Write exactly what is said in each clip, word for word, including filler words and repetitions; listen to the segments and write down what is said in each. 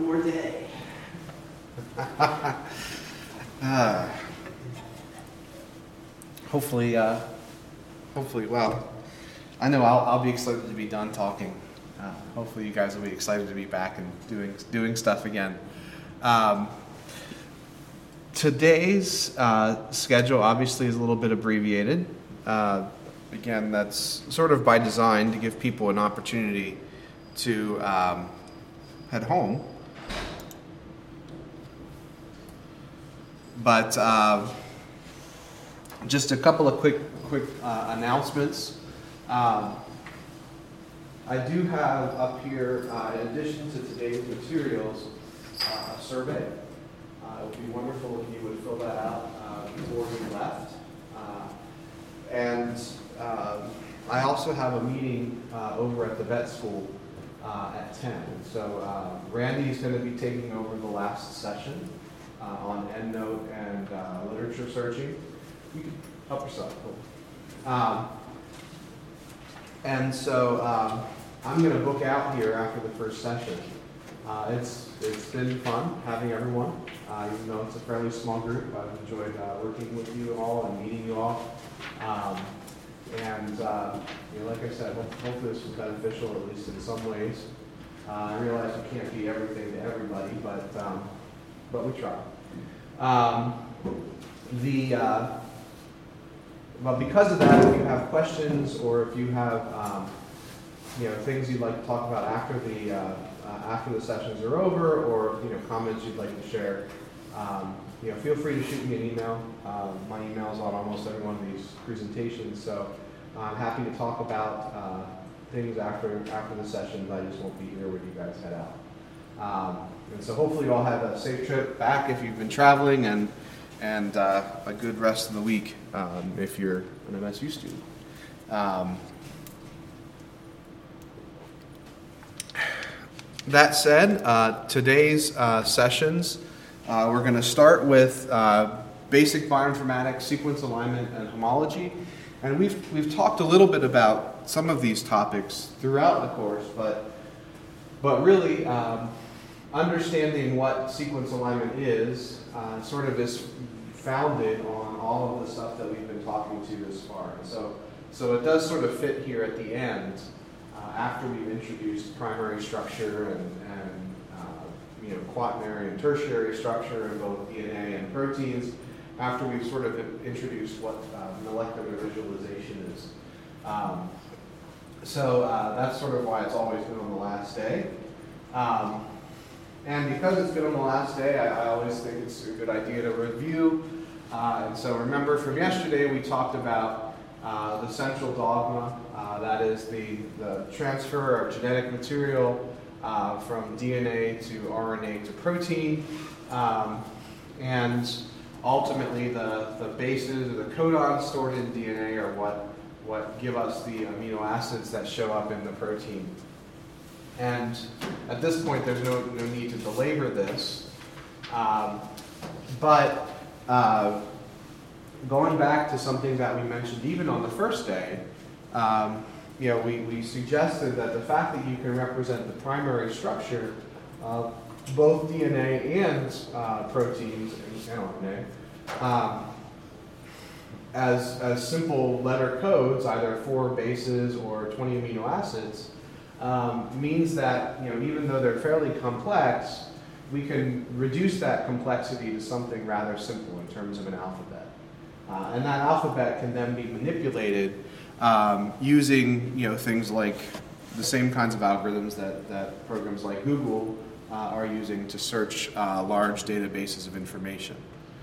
more day. uh, hopefully, uh, hopefully, well, I know I'll, I'll be excited to be done talking. Uh, hopefully you guys will be excited to be back and doing doing stuff again. Um, today's uh, schedule obviously is a little bit abbreviated. Uh, again, that's sort of by design to give people an opportunity to um, head home. But uh, just a couple of quick quick uh, announcements. Um, I do have up here, uh, in addition to today's materials, uh, a survey. Uh, it would be wonderful if you would fill that out uh, before you left. Uh, and um, I also have a meeting uh, over at the vet school uh, at ten. And so uh, Randy is going to be taking over the last session uh, on EndNote and uh, literature searching. You can help yourself. Um, and so um, I'm going to book out here after the first session. Uh, it's it's been fun having everyone, uh, even though it's a fairly small group. I've enjoyed uh, working with you all and meeting you all. Um, and uh, you know, like I said, hopefully this was beneficial, at least in some ways. Uh, I realize we can't be everything to everybody, but um, but we try. Um, the uh, But because of that, if you have questions or if you have um, you know things you'd like to talk about after the uh, uh, after the sessions are over, or you know comments you'd like to share, um, you know feel free to shoot me an email. Uh, my email is on almost every one of these presentations, so I'm happy to talk about uh, things after after the sessions. I just won't be here when you guys head out. Um, and so hopefully you all have a safe trip back if you've been traveling, and and uh, a good rest of the week um, if you're an M S U student. Um, that said, uh, today's uh, sessions, uh, we're going to start with uh, basic bioinformatics, sequence alignment, and homology. And we've, we've talked a little bit about some of these topics throughout the course, but, but really um, understanding what sequence alignment is uh, sort of is founded on all of the stuff that we've been talking to this far. And so, so it does sort of fit here at the end uh, after we've introduced primary structure and, and uh, you know quaternary and tertiary structure in both D N A and proteins. After we've sort of introduced what uh, molecular visualization is. Um, so uh, that's sort of why it's always been on the last day. Um, And because it's been on the last day, I, I always think it's a good idea to review. Uh, and so remember from yesterday, we talked about uh, the central dogma. Uh, that is the, the transfer of genetic material uh, from D N A to R N A to protein. Um, and ultimately, the, the bases or the codons stored in D N A are what, what give us the amino acids that show up in the protein. And at this point, there's no, no need to belabor this. Um, but uh, going back to something that we mentioned even on the first day, um, you know, we, we suggested that the fact that you can represent the primary structure of both D N A and uh, proteins and R N A um, as, as simple letter codes, either four bases or twenty amino acids, Um, means that, you know, even though they're fairly complex, we can reduce that complexity to something rather simple in terms of an alphabet. Uh, and that alphabet can then be manipulated um, using, you know, things like the same kinds of algorithms that, that programs like Google uh, are using to search uh, large databases of information.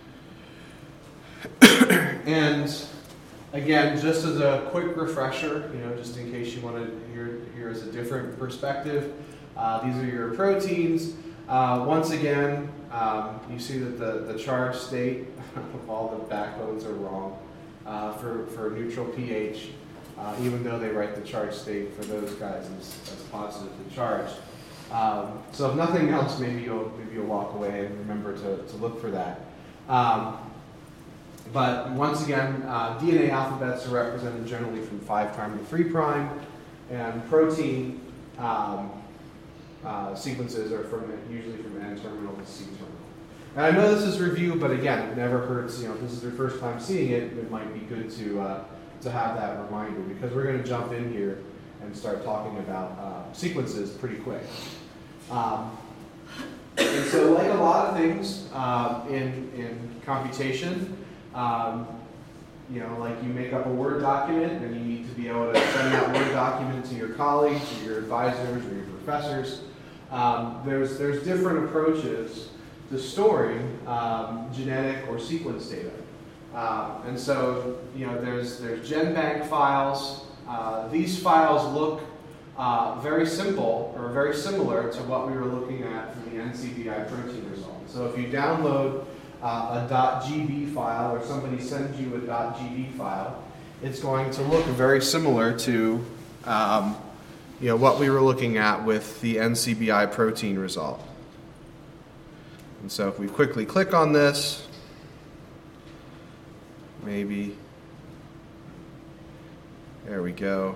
And again, just as a quick refresher, you know, just in case you want to hear, hear as a different perspective, uh, these are your proteins. Uh, once again, um, you see that the, the charge state of all the backbones are wrong uh, for, for neutral pH, uh, even though they write the charge state for those guys as, as positively charged. Um, so if nothing else, maybe you'll, maybe you'll walk away and remember to, to look for that. Um, But once again, uh, D N A alphabets are represented generally from five prime to three prime, and protein um, uh, sequences are from usually from N-terminal to C-terminal. And I know this is review, but again, it never hurts. You know, if this is your first time seeing it, it might be good to uh, to have that reminder, because we're going to jump in here and start talking about uh, sequences pretty quick. Um, and so, like a lot of things uh, in in computation, um, you know, like you make up a Word document, and you need to be able to send that Word document to your colleagues, or your advisors, or your professors. Um, there's there's different approaches to storing um, genetic or sequence data. Uh, and so, you know, there's, there's GenBank files. Uh, these files look uh, very simple, or very similar to what we were looking at from the N C B I protein result. So if you download uh, a .gb file, or somebody sends you a .gb file, it's going to look very similar to um, you know, what we were looking at with the N C B I protein result. And so if we quickly click on this, maybe, there we go.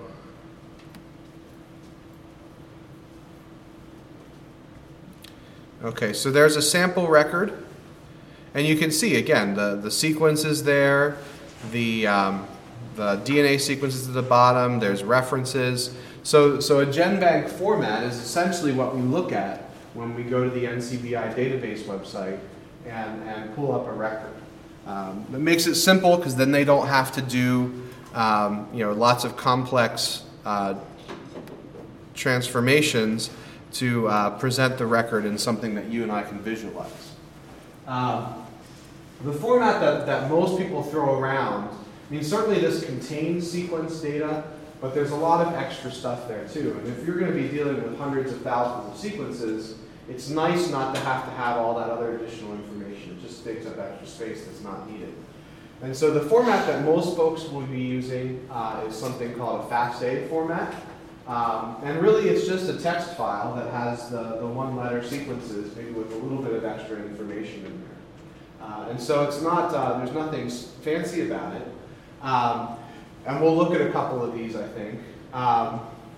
Okay, so there's a sample record, and you can see, again, the, the sequence is there, the, um, the D N A sequence is at the bottom, there's references. So, so a GenBank format is essentially what we look at when we go to the N C B I database website and, and pull up a record. Um, it makes it simple, because then they don't have to do um, you know, lots of complex uh, transformations to uh, present the record in something that you and I can visualize. Um, the format that, that most people throw around, I mean, certainly this contains sequence data, but there's a lot of extra stuff there too. And if you're going to be dealing with hundreds of thousands of sequences, it's nice not to have to have all that other additional information. It just takes up extra space that's not needed. And so the format that most folks will be using uh, is something called a FASTA format. Um, and really it's just a text file that has the, the one-letter sequences, maybe with a little bit of extra information in there. Uh, and so it's not, uh, there's nothing fancy about it. Um, and we'll look at a couple of these, I think. Um,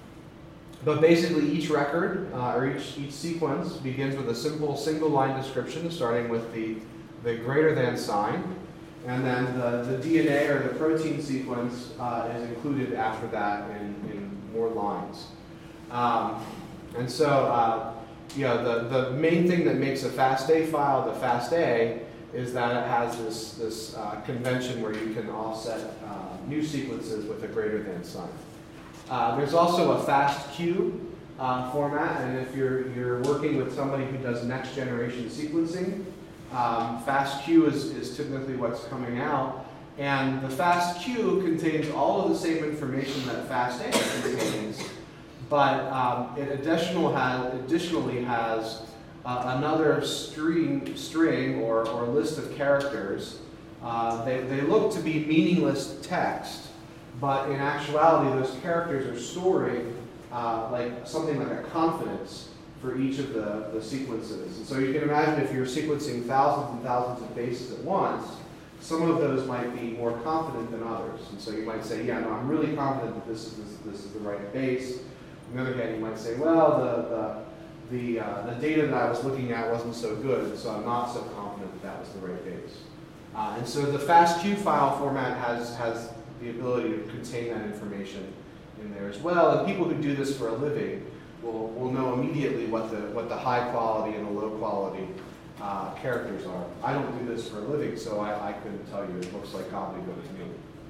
But basically each record, uh, or each, each sequence begins with a simple single line description, starting with the, the greater than sign. And then the, the D N A or the protein sequence uh, is included after that in, in more lines. Um, and so, uh, you know, the, the main thing that makes a FASTA file the FASTA is that it has this, this uh, convention where you can offset uh, new sequences with a greater than sign. Uh, there's also a FASTQ uh, format, and if you're, you're working with somebody who does next generation sequencing, um, FASTQ is, is typically what's coming out. And the FASTQ contains all of the same information that FASTA contains, but um, it additional has, additionally has uh, another string, string or, or list of characters. Uh, they, they look to be meaningless text. But in actuality, those characters are storing uh, like something like a confidence for each of the, the sequences. And so you can imagine if you're sequencing thousands and thousands of bases at once, some of those might be more confident than others. And so you might say, yeah, no, I'm really confident that this is, this, this is the right base. On the other hand, you might say, well, the, the, the, uh, the data that I was looking at wasn't so good, so I'm not so confident that that was the right base. Uh, and so the FASTQ file format has, has the ability to contain that information in there as well. And people who do this for a living will, will know immediately what the, what the high quality and the low quality uh, characters are. I don't do this for a living, so I, I couldn't tell you. It looks like gobbledygook to me.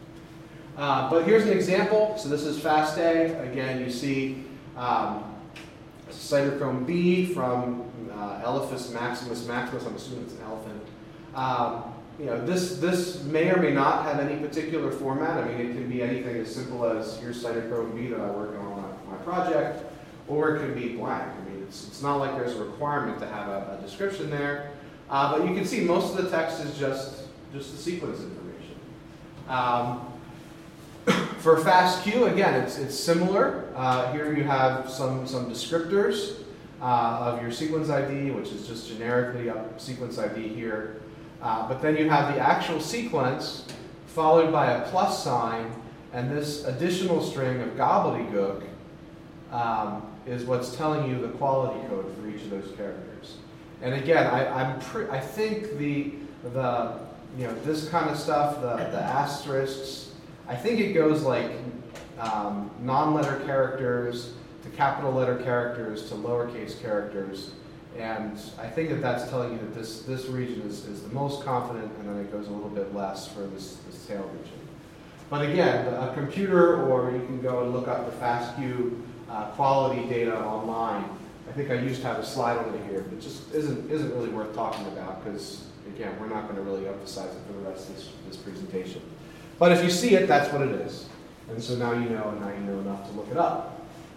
Uh, but here's an example. So this is FASTA. Again, you see um, cytochrome B from uh, Elephas maximus maximus. I'm assuming it's an elephant. Um, You know, this, this may or may not have any particular format. I mean, it can be anything as simple as here's cytochrome B that I work on my, my project, or it could be blank. I mean, it's, it's not like there's a requirement to have a, a description there. Uh, but you can see most of the text is just, just the sequence information. Um, for FASTQ, again, it's, it's similar. Uh, here you have some, some descriptors uh, of your sequence I D, which is just generically a sequence I D here. Uh, but then you have the actual sequence followed by a plus sign and this additional string of gobbledygook um, is what's telling you the quality code for each of those characters. And again, I, I'm pre- I think the the you know this kind of stuff, the the asterisks, I think it goes like um, non-letter characters to capital letter characters to lowercase characters. And I think that that's telling you that this, this region is, is the most confident, and then it goes a little bit less for this, this tail region. But again, a computer, or you can go and look up the FASTQ uh, quality data online. I think I used to have a slide on it here, but just isn't, isn't really worth talking about because, again, we're not going to really emphasize it for the rest of this, this presentation. But if you see it, that's what it is. And so now you know, and now you know enough to look it up.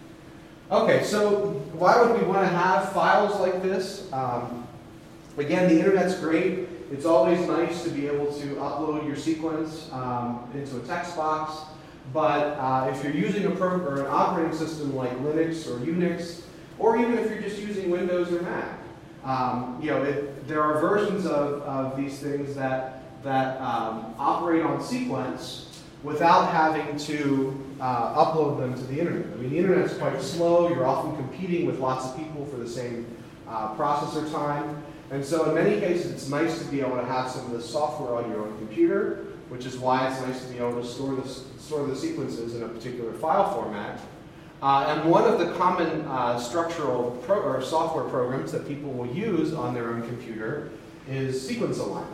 Okay, so why would we want to have files like this? Um, again, the internet's great. It's always nice to be able to upload your sequence um, into a text box. But uh, if you're using a program or an operating system like Linux or Unix, or even if you're just using Windows or Mac, um, you know, it, there are versions of, of these things that that um, operate on sequence without having to uh, upload them to the internet. I mean, the internet's quite slow. You're often competing with lots of people for the same uh, processor time. And so in many cases, it's nice to be able to have some of the software on your own computer, which is why it's nice to be able to store the, store the sequences in a particular file format. Uh, and one of the common uh, structural pro or software programs that people will use on their own computer is sequence alignment.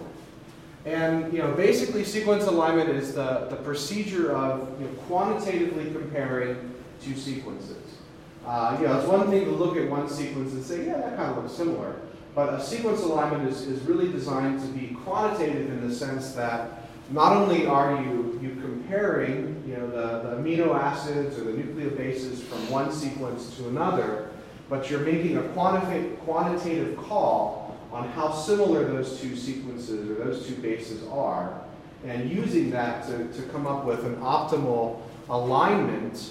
And you know, basically, sequence alignment is the, the procedure of you know, quantitatively comparing two sequences. Uh, you know, it's one thing to look at one sequence and say, yeah, that kind of looks similar. But a sequence alignment is, is really designed to be quantitative in the sense that not only are you, you comparing you know, the, the amino acids or the nucleobases from one sequence to another, but you're making a quanti quantitative call on how similar those two sequences or those two bases are, and using that to, to come up with an optimal alignment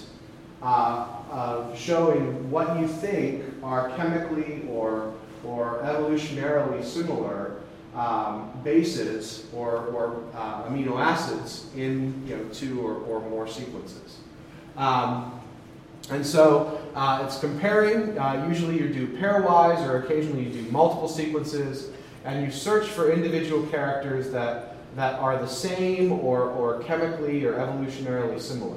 uh, of showing what you think are chemically or, or evolutionarily similar um, bases or, or uh, amino acids in you know, two or, or more sequences. Um, And so uh, it's comparing. Uh, usually you do pairwise, or occasionally you do multiple sequences, and you search for individual characters that, that are the same or, or chemically or evolutionarily similar.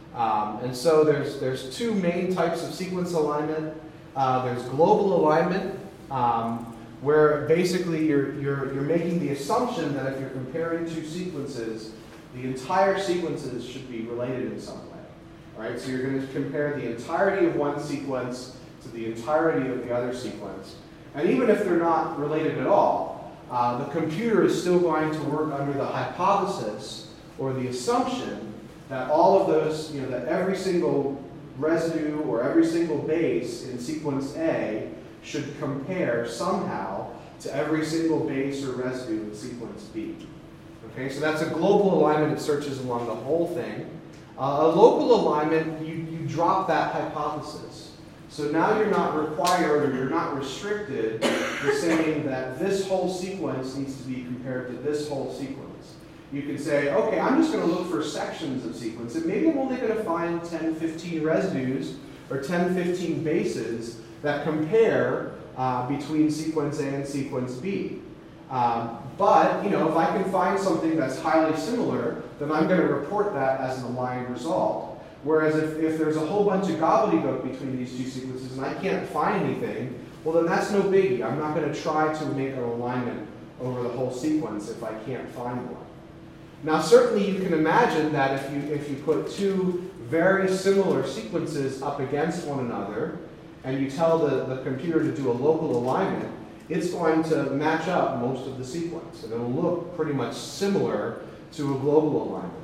Um, and so there's, there's two main types of sequence alignment. Uh, there's global alignment, um, where basically you're, you're, you're making the assumption that if you're comparing two sequences, the entire sequences should be related in some way. All right, so you're going to compare the entirety of one sequence to the entirety of the other sequence. And even if they're not related at all, uh, the computer is still going to work under the hypothesis or the assumption that all of those, you know, that every single residue or every single base in sequence A should compare somehow to every single base or residue in sequence B. Okay, so that's a global alignment. It searches along the whole thing. Uh, a local alignment, you, you drop that hypothesis. So now you're not required or you're not restricted to saying that this whole sequence needs to be compared to this whole sequence. You can say, okay, I'm just going to look for sections of sequence, and maybe I'm only going to find ten, fifteen residues or ten, fifteen bases that compare uh, between sequence A and sequence B. Um, but, you know, if I can find something that's highly similar, then I'm going to report that as an aligned result. Whereas if, if there's a whole bunch of gobbledygook between these two sequences and I can't find anything, well then that's no biggie. I'm not going to try to make an alignment over the whole sequence if I can't find one. Now certainly you can imagine that if you, if you put two very similar sequences up against one another and you tell the, the computer to do a local alignment, it's going to match up most of the sequence, and it'll look pretty much similar to a global alignment.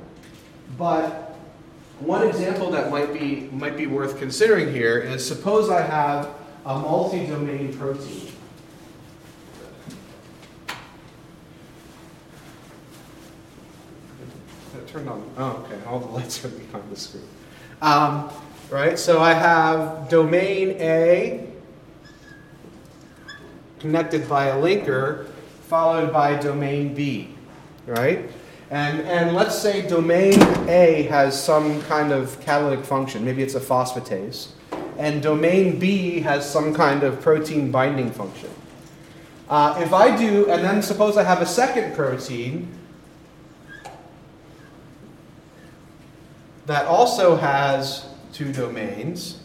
But one example that might be, might be worth considering here is suppose I have a multi-domain protein. That turned on. Oh, okay. All the lights are behind the screen. Um, right. So I have domain A connected by a linker, followed by domain B, right? And, and let's say domain A has some kind of catalytic function. Maybe it's a phosphatase. and domain B has some kind of protein binding function. Uh, if I do, and then suppose I have a second protein that also has two domains.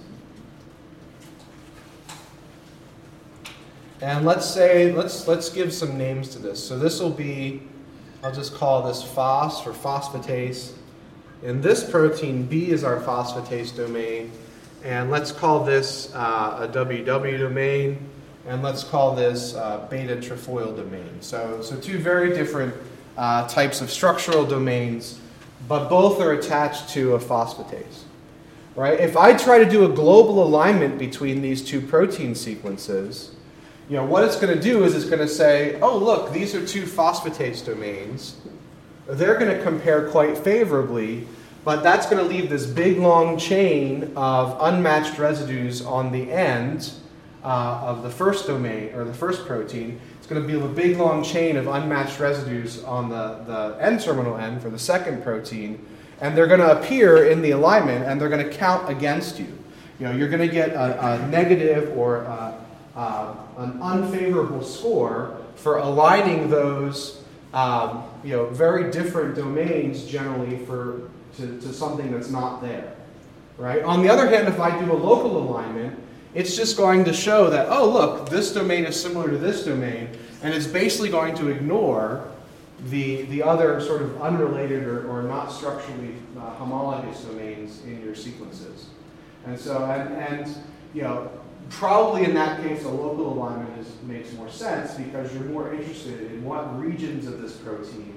And let's say, let's, let's give some names to this. So this will be, I'll just call this phos or phosphatase. In this protein, B is our phosphatase domain. And let's call this uh, a W W domain. And let's call this uh, beta trefoil domain. So, so two very different uh, types of structural domains, but both are attached to a phosphatase. Right? If I try to do a global alignment between these two protein sequences, you know, what it's going to do is it's going to say, oh, look, these are two phosphatase domains. They're going to compare quite favorably, but that's going to leave this big, long chain of unmatched residues on the end uh, of the first domain, or the first protein. It's going to be a big, long chain of unmatched residues on the, the N-terminal end for the second protein, and they're going to appear in the alignment, and they're going to count against you. You know, you're going to get a, a negative or a, Uh, an unfavorable score for aligning those um, you know, very different domains generally for, to, to something that's not there. Right? On the other hand, if I do a local alignment, it's just going to show that, oh, look, this domain is similar to this domain, and it's basically going to ignore the, the other sort of unrelated or, or not structurally uh, homologous domains in your sequences. And so, and, and you know, probably in that case, a local alignment is, makes more sense because you're more interested in what regions of this protein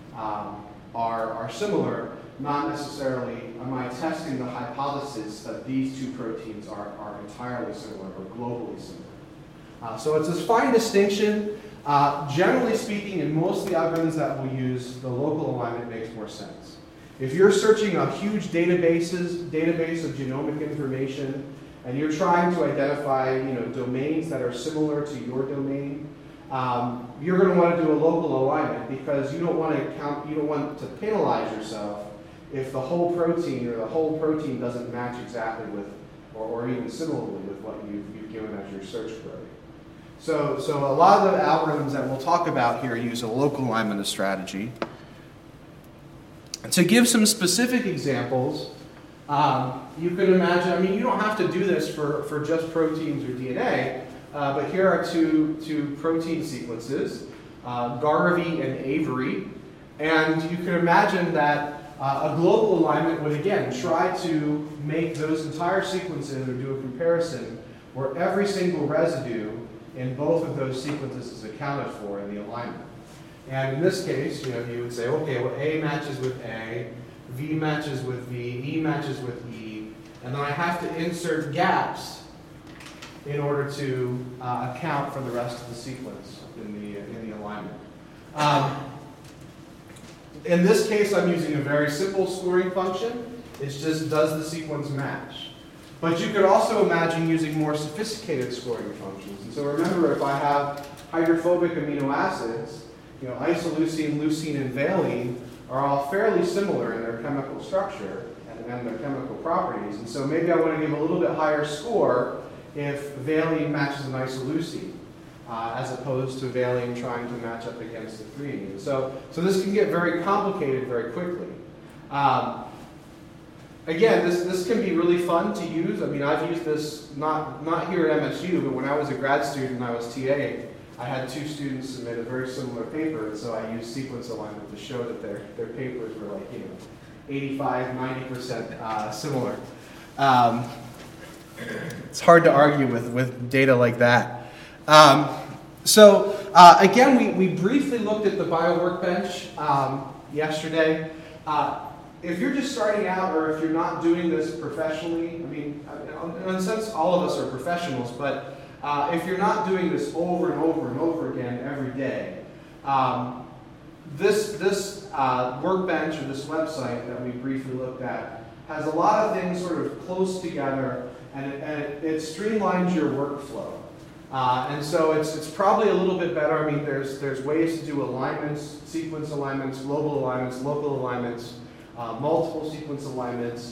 um, are, are similar, not necessarily am I testing the hypothesis that these two proteins are, are entirely similar or globally similar. Uh, so it's this fine distinction. Uh, generally speaking, in most of the algorithms that we use, the local alignment makes more sense. If you're searching a huge databases, database of genomic information, and you're trying to identify, you know, domains that are similar to your domain, um, you're going to want to do a local alignment because you don't want to count, you don't want to penalize yourself if the whole protein or the whole protein doesn't match exactly with, or, or even similarly with what you've, you've given as your search query. So, so a lot of the algorithms that we'll talk about here use a local alignment strategy. To give some specific examples, Um, you could imagine, I mean, you don't have to do this for, for just proteins or D N A, uh, but here are two, two protein sequences, uh, Garvey and Avery, and you can imagine that uh, a global alignment would, again, try to make those entire sequences or do a comparison where every single residue in both of those sequences is accounted for in the alignment. And in this case, you know, you would say, okay, well, A matches with A, V matches with V, E matches with E, and then I have to insert gaps in order to uh, account for the rest of the sequence in the, in the alignment. Um, in this case, I'm using a very simple scoring function. It's just, does the sequence match? But you could also imagine using more sophisticated scoring functions. And so remember, if I have hydrophobic amino acids, you know, isoleucine, leucine, and valine are all fairly similar in their chemical structure and, and their chemical properties. And so maybe I want to give a little bit higher score if valine matches an isoleucine, uh, as opposed to valine trying to match up against the threonine. So, so this can get very complicated very quickly. Um, again, this, this can be really fun to use. I mean, I've used this not, not here at M S U, but when I was a grad student and I was TAing, I had two students submit a very similar paper, and so I used sequence alignment to show that their, their papers were like, you know, eighty-five, ninety percent uh, similar. Um, it's hard to argue with, with data like that. Um, so uh, again, we, we briefly looked at the bioworkbench um, yesterday. Uh, if you're just starting out, or if you're not doing this professionally, I mean, in a sense, all of us are professionals, but Uh, if you're not doing this over and over and over again every day, um, this, this uh, workbench or this website that we briefly looked at has a lot of things sort of close together, and it, and it, it streamlines your workflow. Uh, and so it's, it's probably a little bit better. I mean, there's, there's ways to do alignments, sequence alignments, global alignments, local alignments, uh, multiple sequence alignments.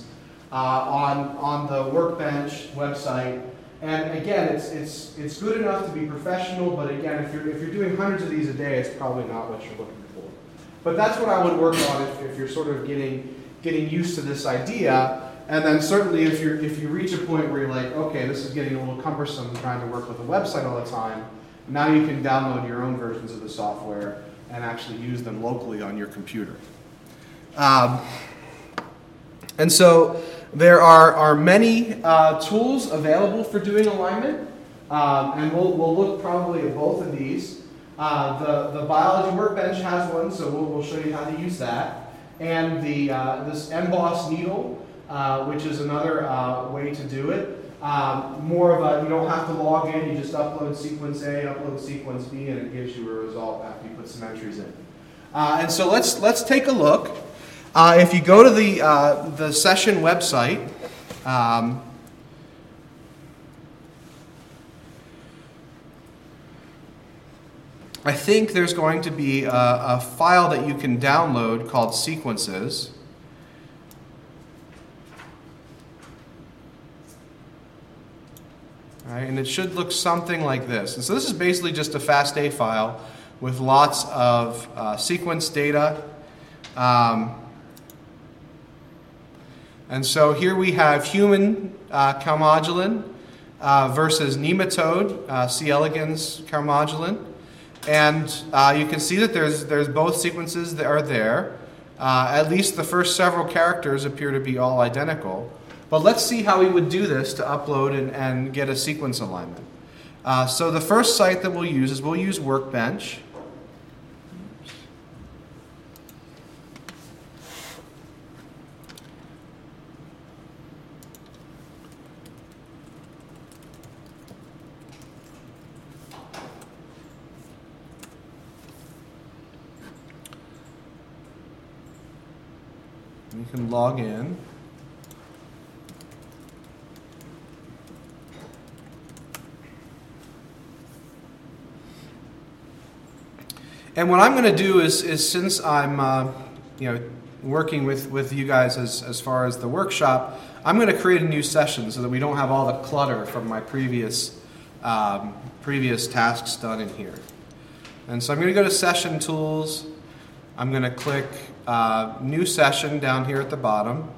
uh, on, on the Workbench website. And again, it's, it's, it's good enough to be professional, but again, if you're, if you're doing hundreds of these a day, it's probably not what you're looking for. But that's what I would work on if, if you're sort of getting, getting used to this idea. And then certainly if, you're, if you reach a point where you're like, okay, this is getting a little cumbersome trying to work with a website all the time, now you can download your own versions of the software and actually use them locally on your computer. Um, and so there are, are many uh, tools available for doing alignment, um, and we'll, we'll look probably at both of these. Uh, the, the Biology Workbench has one, so we'll, we'll show you how to use that. And the, uh, this Emboss Needle, Uh, which is another uh, way to do it. Um, more of a, you don't have to log in, you just upload sequence A, upload sequence B, and it gives you a result after you put some entries in. Uh, and so let's, let's take a look. Uh, if you go to the, uh, the session website, um, I think there's going to be a, a file that you can download called sequences. Right, and it should look something like this. And so this is basically just a FASTA file with lots of uh, sequence data. Um, and so here we have human uh, calmodulin uh, versus nematode, uh, C. elegans calmodulin. And uh, you can see that there's, there's both sequences that are there. Uh, at least the first several characters appear to be all identical. But let's see how we would do this to upload and, and get a sequence alignment. Uh, so the first site that we'll use is we'll use Workbench. You can log in. And what I'm going to do is, is since I'm uh, you know, working with, with you guys as, as far as the workshop, I'm going to create a new session so that we don't have all the clutter from my previous, um, previous tasks done in here. And so I'm going to go to Session Tools. I'm going to click uh, New Session down here at the bottom.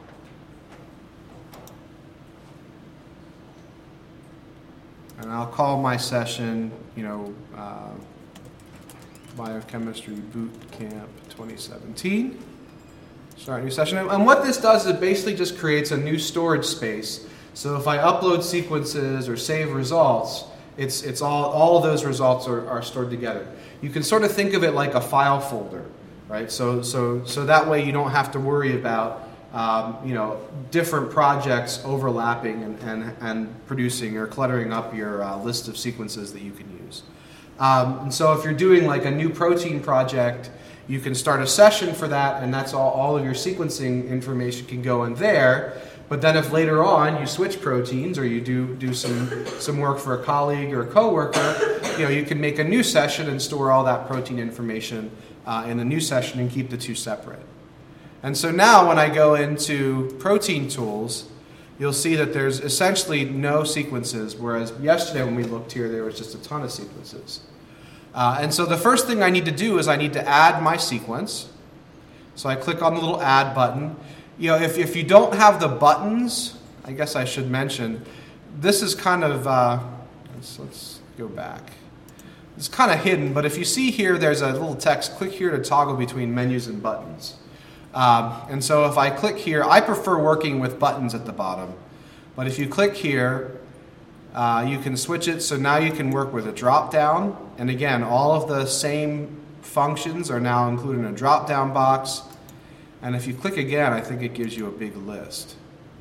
And I'll call my session, you know, uh, Biochemistry Boot Camp twenty seventeen. Start a new session. And what this does is it basically just creates a new storage space. So if I upload sequences or save results, it's, it's all, all of those results are, are stored together. You can sort of think of it like a file folder, right? So, so, so that way you don't have to worry about um, you know, different projects overlapping and, and, and producing or cluttering up your uh, list of sequences that you can use. Um, and so if you're doing like a new protein project, you can start a session for that, and that's all, all of your sequencing information can go in there. But then if later on you switch proteins or you do, do some, some work for a colleague or a coworker, you know, you can make a new session and store all that protein information uh, in the new session and keep the two separate. And so now when I go into Protein Tools, you'll see that there's essentially no sequences, whereas yesterday when we looked here, there was just a ton of sequences. Uh, and so the first thing I need to do is I need to add my sequence. So I click on the little Add button. You know, if, if you don't have the buttons, I guess I should mention, this is kind of, uh, let's, let's go back. It's kind of hidden, but if you see here, there's a little text, click here to toggle between menus and buttons. Um, and so if I click here, I prefer working with buttons at the bottom. But if you click here, uh, you can switch it. So now you can work with a drop down. And again, all of the same functions are now included in a drop down box. And if you click again, I think it gives you a big list.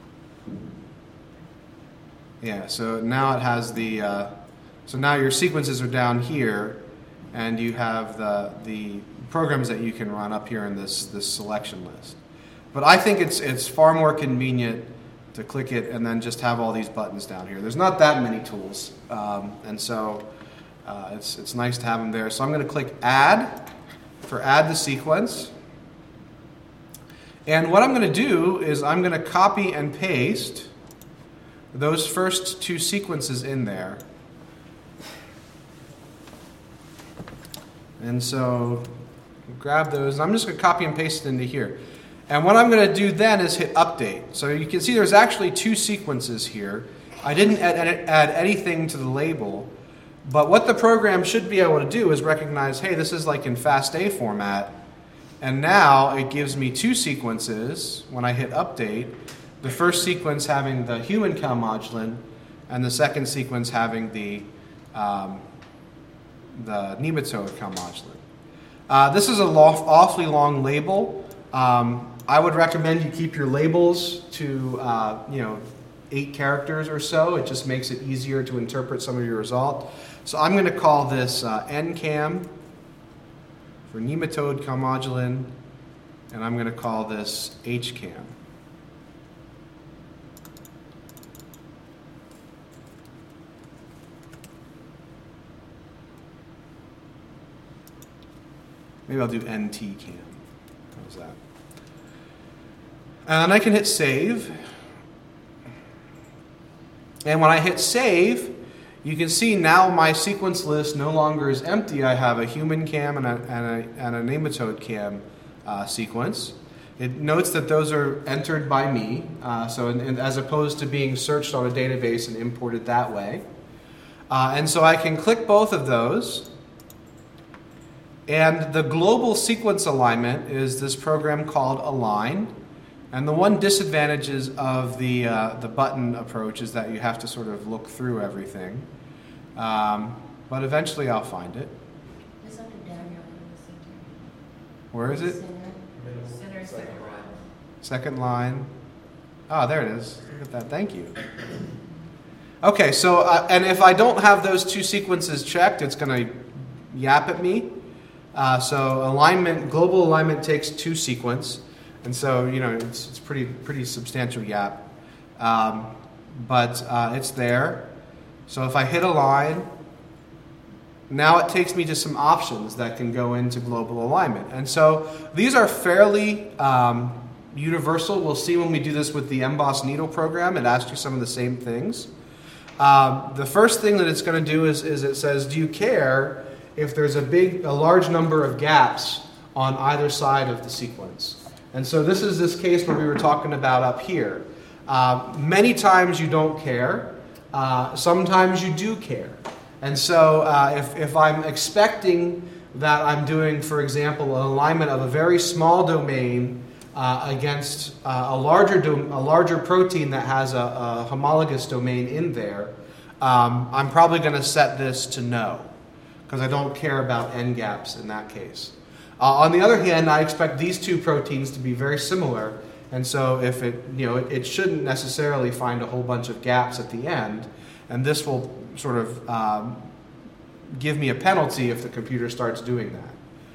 Yeah, so now it has the, uh, so now your sequences are down here, and you have the, the programs that you can run up here in this, this selection list. But I think it's, it's far more convenient to click it and then just have all these buttons down here. There's not that many tools, um, and so uh, it's, it's nice to have them there. So I'm going to click Add for Add the Sequence. And what I'm going to do is I'm going to copy and paste those first two sequences in there. And so grab those, and I'm just going to copy and paste it into here. And what I'm going to do then is hit update. So you can see there's actually two sequences here. I didn't add, add, add anything to the label, but what the program should be able to do is recognize, hey, this is like in FASTA format, and now it gives me two sequences when I hit update, the first sequence having the human calmodulin, and the second sequence having the, um, the nematode calmodulin. Uh, this is a lo- awfully long label. Um, I would recommend you keep your labels to, uh, you know, eight characters or so. It just makes it easier to interpret some of your result. So I'm going to call this uh, N CAM for nematode calmodulin, and I'm going to call this H CAM. Maybe I'll do N T CAM. How's that? And I can hit save. And when I hit save, you can see now my sequence list no longer is empty. I have a human cam and a, and a, and a nematode cam uh, sequence. It notes that those are entered by me, uh, so in, in, as opposed to being searched on a database and imported that way. Uh, and so I can click both of those. And the global sequence alignment is this program called Align. And the one disadvantage is of the, uh, the button approach is that you have to sort of look through everything. Um, but eventually I'll find it. It's under down here in the center. Where is it? Center, second row. Second line. Ah, there it is. Look at that. Thank you. Okay, so, uh, and if I don't have those two sequences checked, it's going to yap at me. Uh, so alignment, global alignment takes two sequence. And so, you know, it's, it's pretty pretty substantial yap. Um, but uh, it's there. So if I hit align, now it takes me to some options that can go into global alignment. And so these are fairly um, universal. We'll see when we do this with the Emboss Needle program. It asks you some of the same things. Um, the first thing that it's going to do is, is it says, do you care if there's a big, a large number of gaps on either side of the sequence? And so this is this case where we were talking about up here. Uh, many times you don't care. Uh, sometimes you do care. And so uh, if, if I'm expecting that I'm doing, for example, an alignment of a very small domain uh, against uh, a larger dom- a larger protein that has a, a homologous domain in there, um, I'm probably going to set this to no, because I don't care about N gaps in that case. Uh, on the other hand, I expect these two proteins to be very similar, and so if it, you know, it, it shouldn't necessarily find a whole bunch of gaps at the end, and this will sort of um, give me a penalty if the computer starts doing that.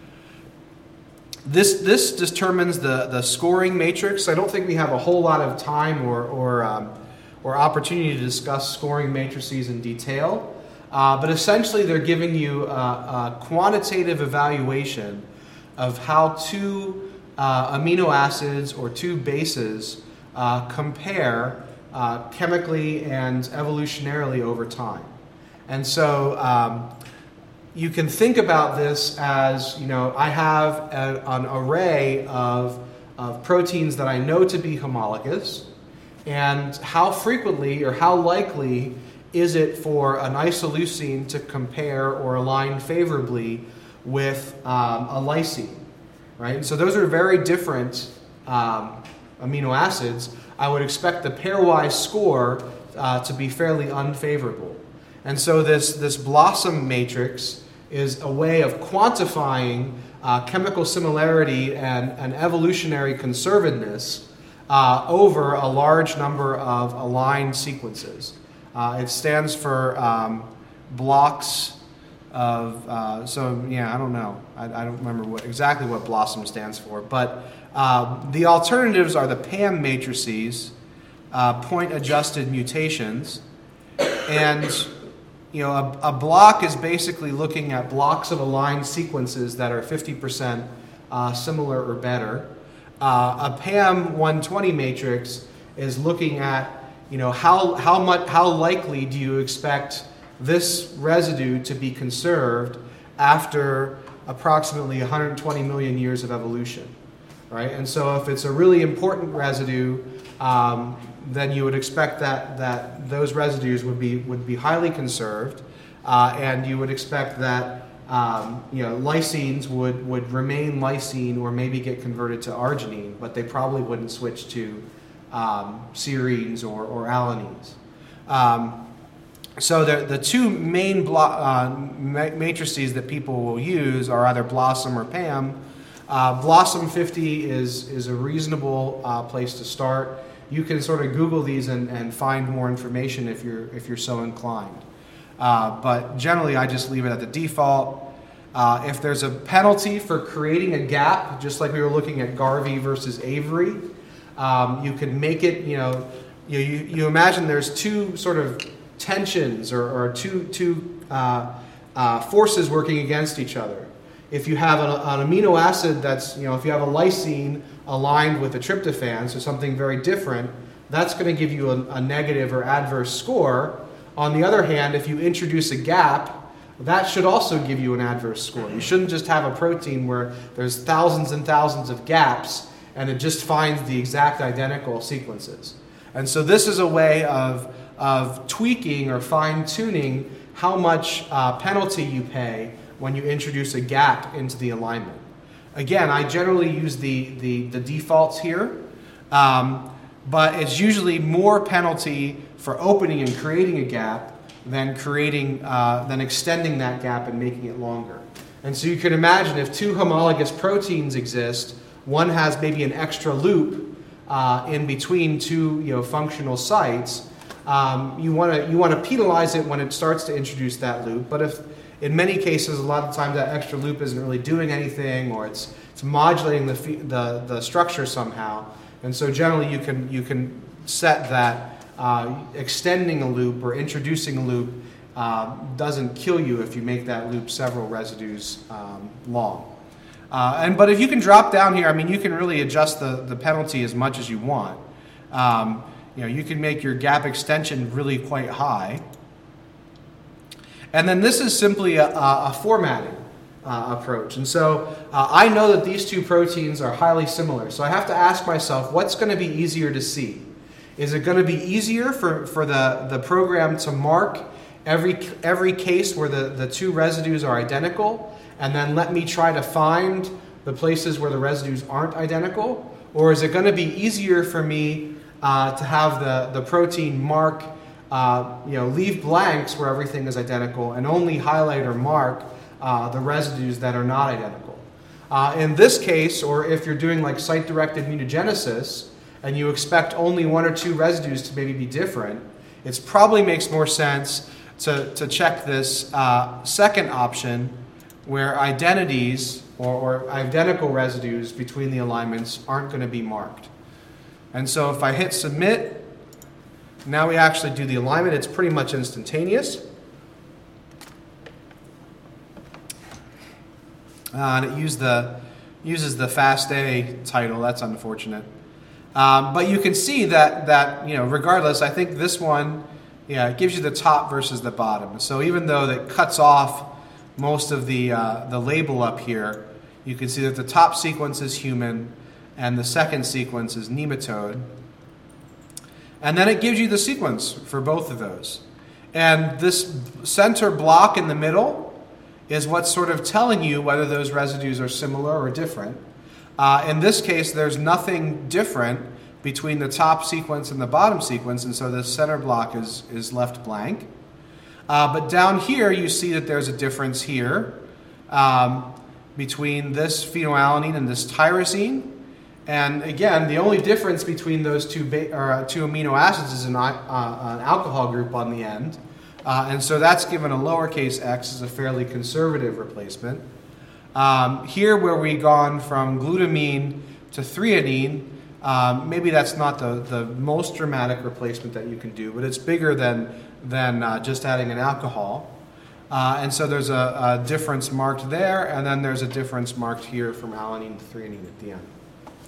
This this determines the, the scoring matrix. I don't think we have a whole lot of time or or, um, or opportunity to discuss scoring matrices in detail, uh, but essentially they're giving you a, a quantitative evaluation of how two uh, amino acids or two bases uh, compare uh, chemically and evolutionarily over time. And so um, you can think about this as, you know, I have a, an array of, of proteins that I know to be homologous, and how frequently or how likely is it for an isoleucine to compare or align favorably with um, a lysine, right? And so those are very different um, amino acids. I would expect the pairwise score uh, to be fairly unfavorable. And so this, this BLOSSOM matrix is a way of quantifying uh, chemical similarity and, and evolutionary conservedness uh, over a large number of aligned sequences. Uh, it stands for um, blocks of, uh, so yeah, I don't know. I, I don't remember what, exactly what BLOSSOM stands for, but uh, the alternatives are the PAM matrices, uh, point-adjusted mutations, and you know, a, a block is basically looking at blocks of aligned sequences that are fifty percent uh, similar or better. Uh, a P A M one twenty matrix is looking at, you know, how, how much, how likely do you expect this residue to be conserved after approximately one hundred twenty million years of evolution, right? And so if it's a really important residue, um, then you would expect that, that those residues would be, would be highly conserved, uh, and you would expect that um, you know, lysines would, would remain lysine or maybe get converted to arginine, but they probably wouldn't switch to um, serines or, or alanines. Um, So the, the two main blo uh, matrices that people will use are either BLOSUM or P A M. Uh, BLOSUM fifty is, is a reasonable uh, place to start. You can sort of Google these and, and find more information if you're, if you're so inclined. Uh, but generally, I just leave it at the default. Uh, if there's a penalty for creating a gap, just like we were looking at Garvey versus Avery, um, you can make it, you know, you, you, you imagine there's two sort of tensions or, or two, two uh, uh, forces working against each other. If you have an, an amino acid that's, you know, if you have a lysine aligned with a tryptophan, so something very different, that's going to give you a, a negative or adverse score. On the other hand, if you introduce a gap, that should also give you an adverse score. You shouldn't just have a protein where there's thousands and thousands of gaps and it just finds the exact identical sequences. And so this is a way of of tweaking or fine-tuning how much uh, penalty you pay when you introduce a gap into the alignment. Again, I generally use the, the, the defaults here, um, but it's usually more penalty for opening and creating a gap than creating, uh, than extending that gap and making it longer. And so you can imagine if two homologous proteins exist, one has maybe an extra loop uh, in between two, you know, functional sites. Um, you want to you want to penalize it when it starts to introduce that loop. But if, in many cases, a lot of times that extra loop isn't really doing anything, or it's it's modulating the the, the structure somehow, and so generally you can you can set that uh, extending a loop or introducing a loop uh, doesn't kill you if you make that loop several residues um, long. Uh, and but if you can drop down here, I mean, you can really adjust the the penalty as much as you want. Um, You know, you can make your gap extension really quite high. And then this is simply a, a formatting uh, approach. And so uh, I know that these two proteins are highly similar. So I have to ask myself, what's going to be easier to see? Is it going to be easier for, for the, the program to mark every, every case where the, the two residues are identical, and then let me try to find the places where the residues aren't identical? Or is it going to be easier for me Uh, to have the, the protein mark, uh, you know, leave blanks where everything is identical and only highlight or mark uh, the residues that are not identical? Uh, in this case, or if you're doing like site-directed mutagenesis and you expect only one or two residues to maybe be different, it probably makes more sense to, to check this uh, second option where identities or, or identical residues between the alignments aren't going to be marked. And so if I hit submit, now we actually do the alignment. It's pretty much instantaneous. Uh, and it used the, uses the FASTA title. That's unfortunate. Um, but you can see that, that, you know, regardless, I think this one, yeah, it gives you the top versus the bottom. So even though that cuts off most of the, uh, the label up here, you can see that the top sequence is human, and the second sequence is nematode. And then it gives you the sequence for both of those. And this center block in the middle is what's sort of telling you whether those residues are similar or different. Uh, in this case, there's nothing different between the top sequence and the bottom sequence, and so the center block is, is left blank. Uh, but down here, you see that there's a difference here um, between this phenylalanine and this tyrosine. And again, the only difference between those two, or, uh, two amino acids is an, uh, an alcohol group on the end. Uh, and so that's given a lowercase x as a fairly conservative replacement. Um, here where we've gone from glutamine to threonine, um, maybe that's not the, the most dramatic replacement that you can do, but it's bigger than, than uh, just adding an alcohol. Uh, and so there's a, a difference marked there, and then there's a difference marked here from alanine to threonine at the end.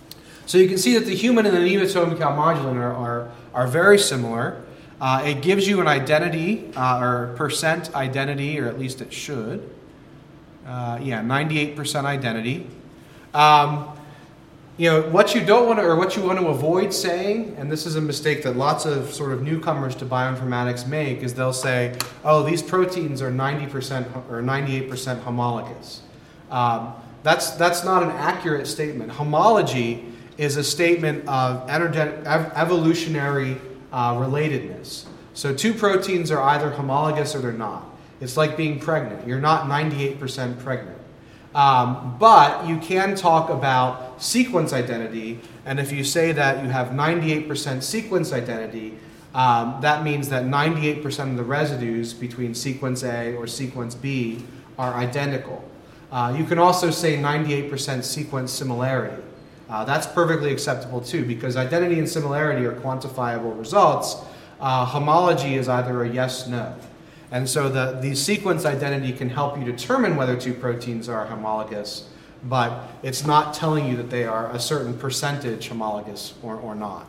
So you can see that the human and the nematode calmodulin are, are, are very similar. Uh, it gives you an identity, uh, or percent identity, or at least it should. Uh, yeah, ninety-eight percent identity. Um, you know, what you don't want to, or what you want to avoid saying, and this is a mistake that lots of sort of newcomers to bioinformatics make, is they'll say, oh, these proteins are ninety percent or ninety-eight percent homologous. Um, that's, that's not an accurate statement. Homology is a statement of energetic, ev- evolutionary uh, relatedness. So two proteins are either homologous or they're not. It's like being pregnant. You're not ninety-eight percent pregnant. Um, but you can talk about sequence identity, and if you say that you have ninety-eight percent sequence identity, um, that means that ninety-eight percent of the residues between sequence A or sequence B are identical. Uh, you can also say ninety-eight percent sequence similarity. Uh, that's perfectly acceptable too, because identity and similarity are quantifiable results. Uh, homology is either a yes, no. And so the, the sequence identity can help you determine whether two proteins are homologous, but it's not telling you that they are a certain percentage homologous or, or not.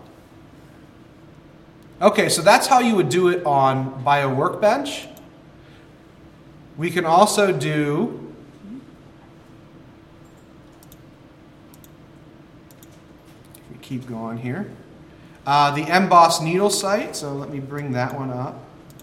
Okay, so that's how you would do it on BioWorkbench. We can also do keep going here. Uh, the embossed needle site, so let me bring that one up.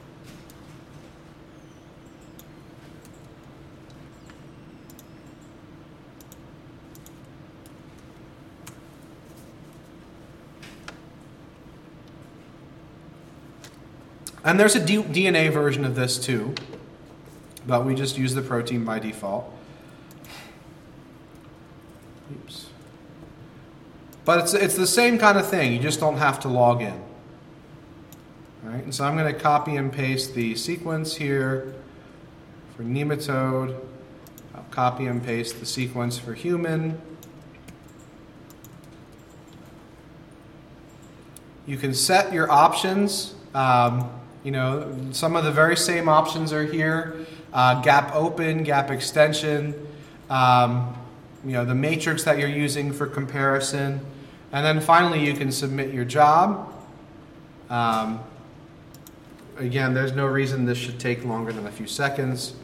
And there's a D N A version of this too, but we just use the protein by default. Oops. But it's, it's the same kind of thing. You just don't have to log in. All right, and so I'm going to copy and paste the sequence here for nematode. I'll copy and paste the sequence for human. You can set your options. Um, you know, some of the very same options are here. Uh, gap open, gap extension, um, you know, the matrix that you're using for comparison. And then finally, you can submit your job. Um, again, there's no reason this should take longer than a few seconds.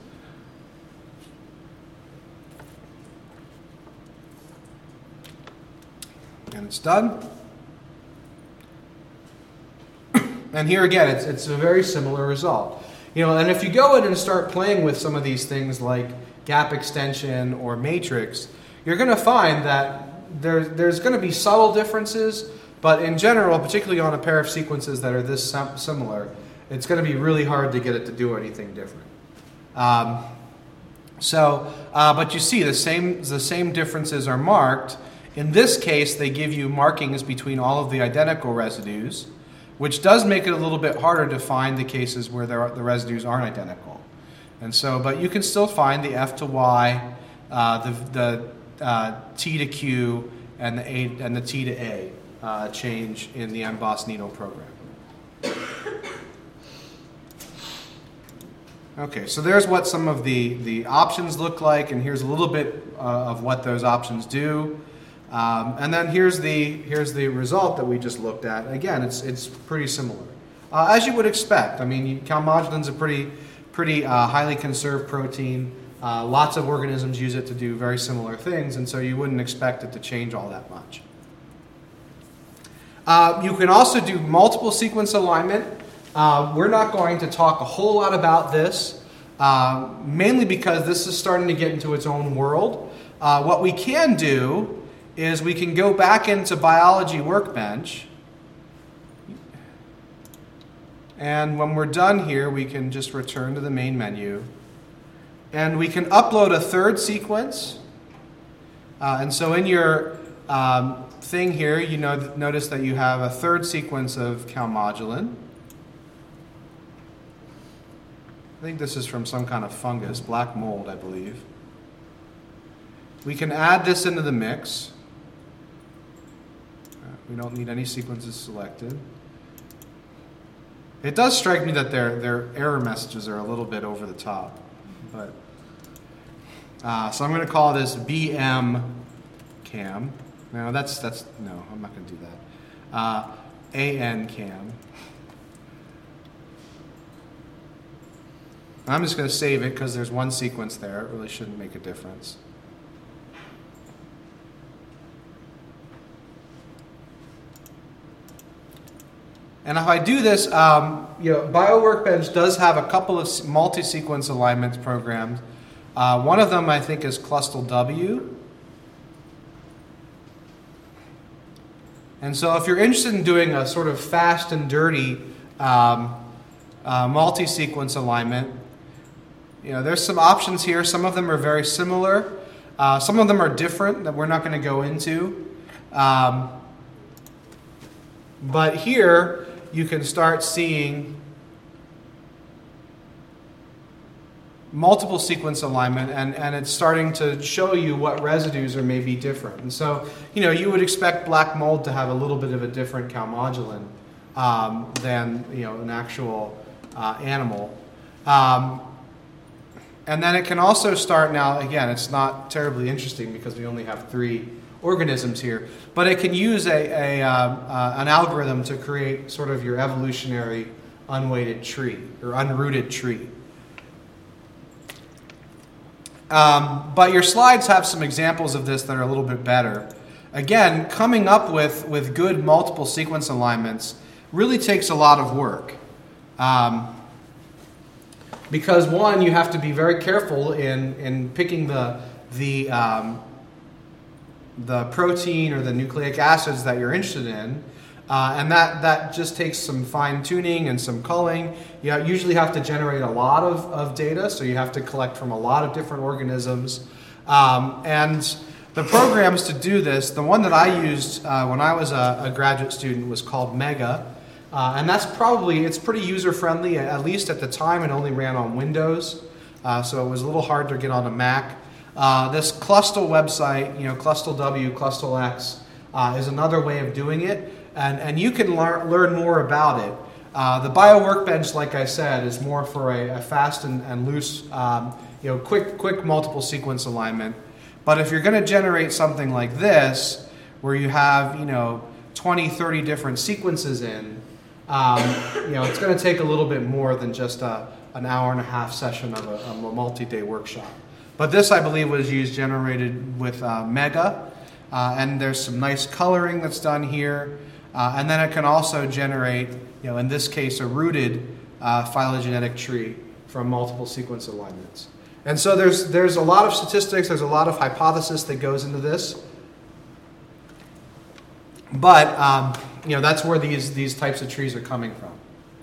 And it's done. And here again, it's, it's a very similar result. You know, and if you go in and start playing with some of these things like gap extension or matrix, you're going to find that there, there's going to be subtle differences, but in general, particularly on a pair of sequences that are this sim- similar, it's going to be really hard to get it to do anything different. Um, so, uh, but you see, the same, the same differences are marked. In this case, they give you markings between all of the identical residues, which does make it a little bit harder to find the cases where there are, the residues aren't identical. And so, but you can still find the F to Y, uh, the, the uh, T to Q, and the A and the T to A uh, change in the embossed needle program. Okay, so there's what some of the, the options look like, and here's a little bit uh, of what those options do. Um, and then here's the here's the result that we just looked at. Again, it's it's pretty similar, uh, as you would expect. I mean, calmodulin's a pretty pretty uh, highly conserved protein. Uh, lots of organisms use it to do very similar things, and so you wouldn't expect it to change all that much. Uh, you can also do multiple sequence alignment. Uh, we're not going to talk a whole lot about this, uh, mainly because this is starting to get into its own world. Uh, what we can do is we can go back into Biology Workbench, and when we're done here, we can just return to the main menu, and we can upload a third sequence. Uh, and so in your um, thing here, you know, notice that you have a third sequence of calmodulin. I think this is from some kind of fungus, black mold, I believe. We can add this into the mix. We don't need any sequences selected. It does strike me that their, their error messages are a little bit over the top. But uh, so I'm going to call this B M cam. No, that's, that's, no, I'm not going to do that. Uh, ANCAM. I'm just going to save it because there's one sequence there. It really shouldn't make a difference. And if I do this, um, you know, BioWorkbench does have a couple of multi-sequence alignments programs. Uh, one of them, I think, is ClustalW. And so if you're interested in doing a sort of fast and dirty um, uh, multi-sequence alignment, you know, there's some options here. Some of them are very similar. Uh, some of them are different that we're not going to go into. Um, but here, you can start seeing multiple sequence alignment, and, and it's starting to show you what residues are maybe different. And so, you know, you would expect black mold to have a little bit of a different calmodulin um, than, you know, an actual uh, animal. Um, and then it can also start, now again, it's not terribly interesting because we only have three organisms here, but it can use a, a, uh, uh, an algorithm to create sort of your evolutionary unweighted tree, or unrooted tree. Um, but your slides have some examples of this that are a little bit better. Again, coming up with, with good multiple sequence alignments really takes a lot of work. Um, because one, you have to be very careful in, in picking the, the, um, the protein or the nucleic acids that you're interested in. Uh, and that, that just takes some fine tuning and some culling. You usually have to generate a lot of, of data, so you have to collect from a lot of different organisms. Um, and the programs to do this, the one that I used uh, when I was a, a graduate student was called Mega. Uh, and that's probably, it's pretty user-friendly, at least at the time it only ran on Windows. Uh, so it was a little hard to get on a Mac. Uh, this Clustal website, you know, ClustalW, ClustalX, uh, is another way of doing it. And, and you can lear, learn more about it. Uh, the BioWorkbench, like I said, is more for a, a fast and, and loose, um, you know, quick, quick multiple sequence alignment. But if you're going to generate something like this, where you have, you know, twenty, thirty different sequences in, um, you know, it's going to take a little bit more than just a, an hour and a half session of a, a multi-day workshop. But this, I believe, was used generated with uh, Mega, uh, and there's some nice coloring that's done here. Uh, and then it can also generate, you know, in this case, a rooted uh, phylogenetic tree from multiple sequence alignments. And so there's, there's a lot of statistics, there's a lot of hypothesis that goes into this. But, um, you know, that's where these, these types of trees are coming from.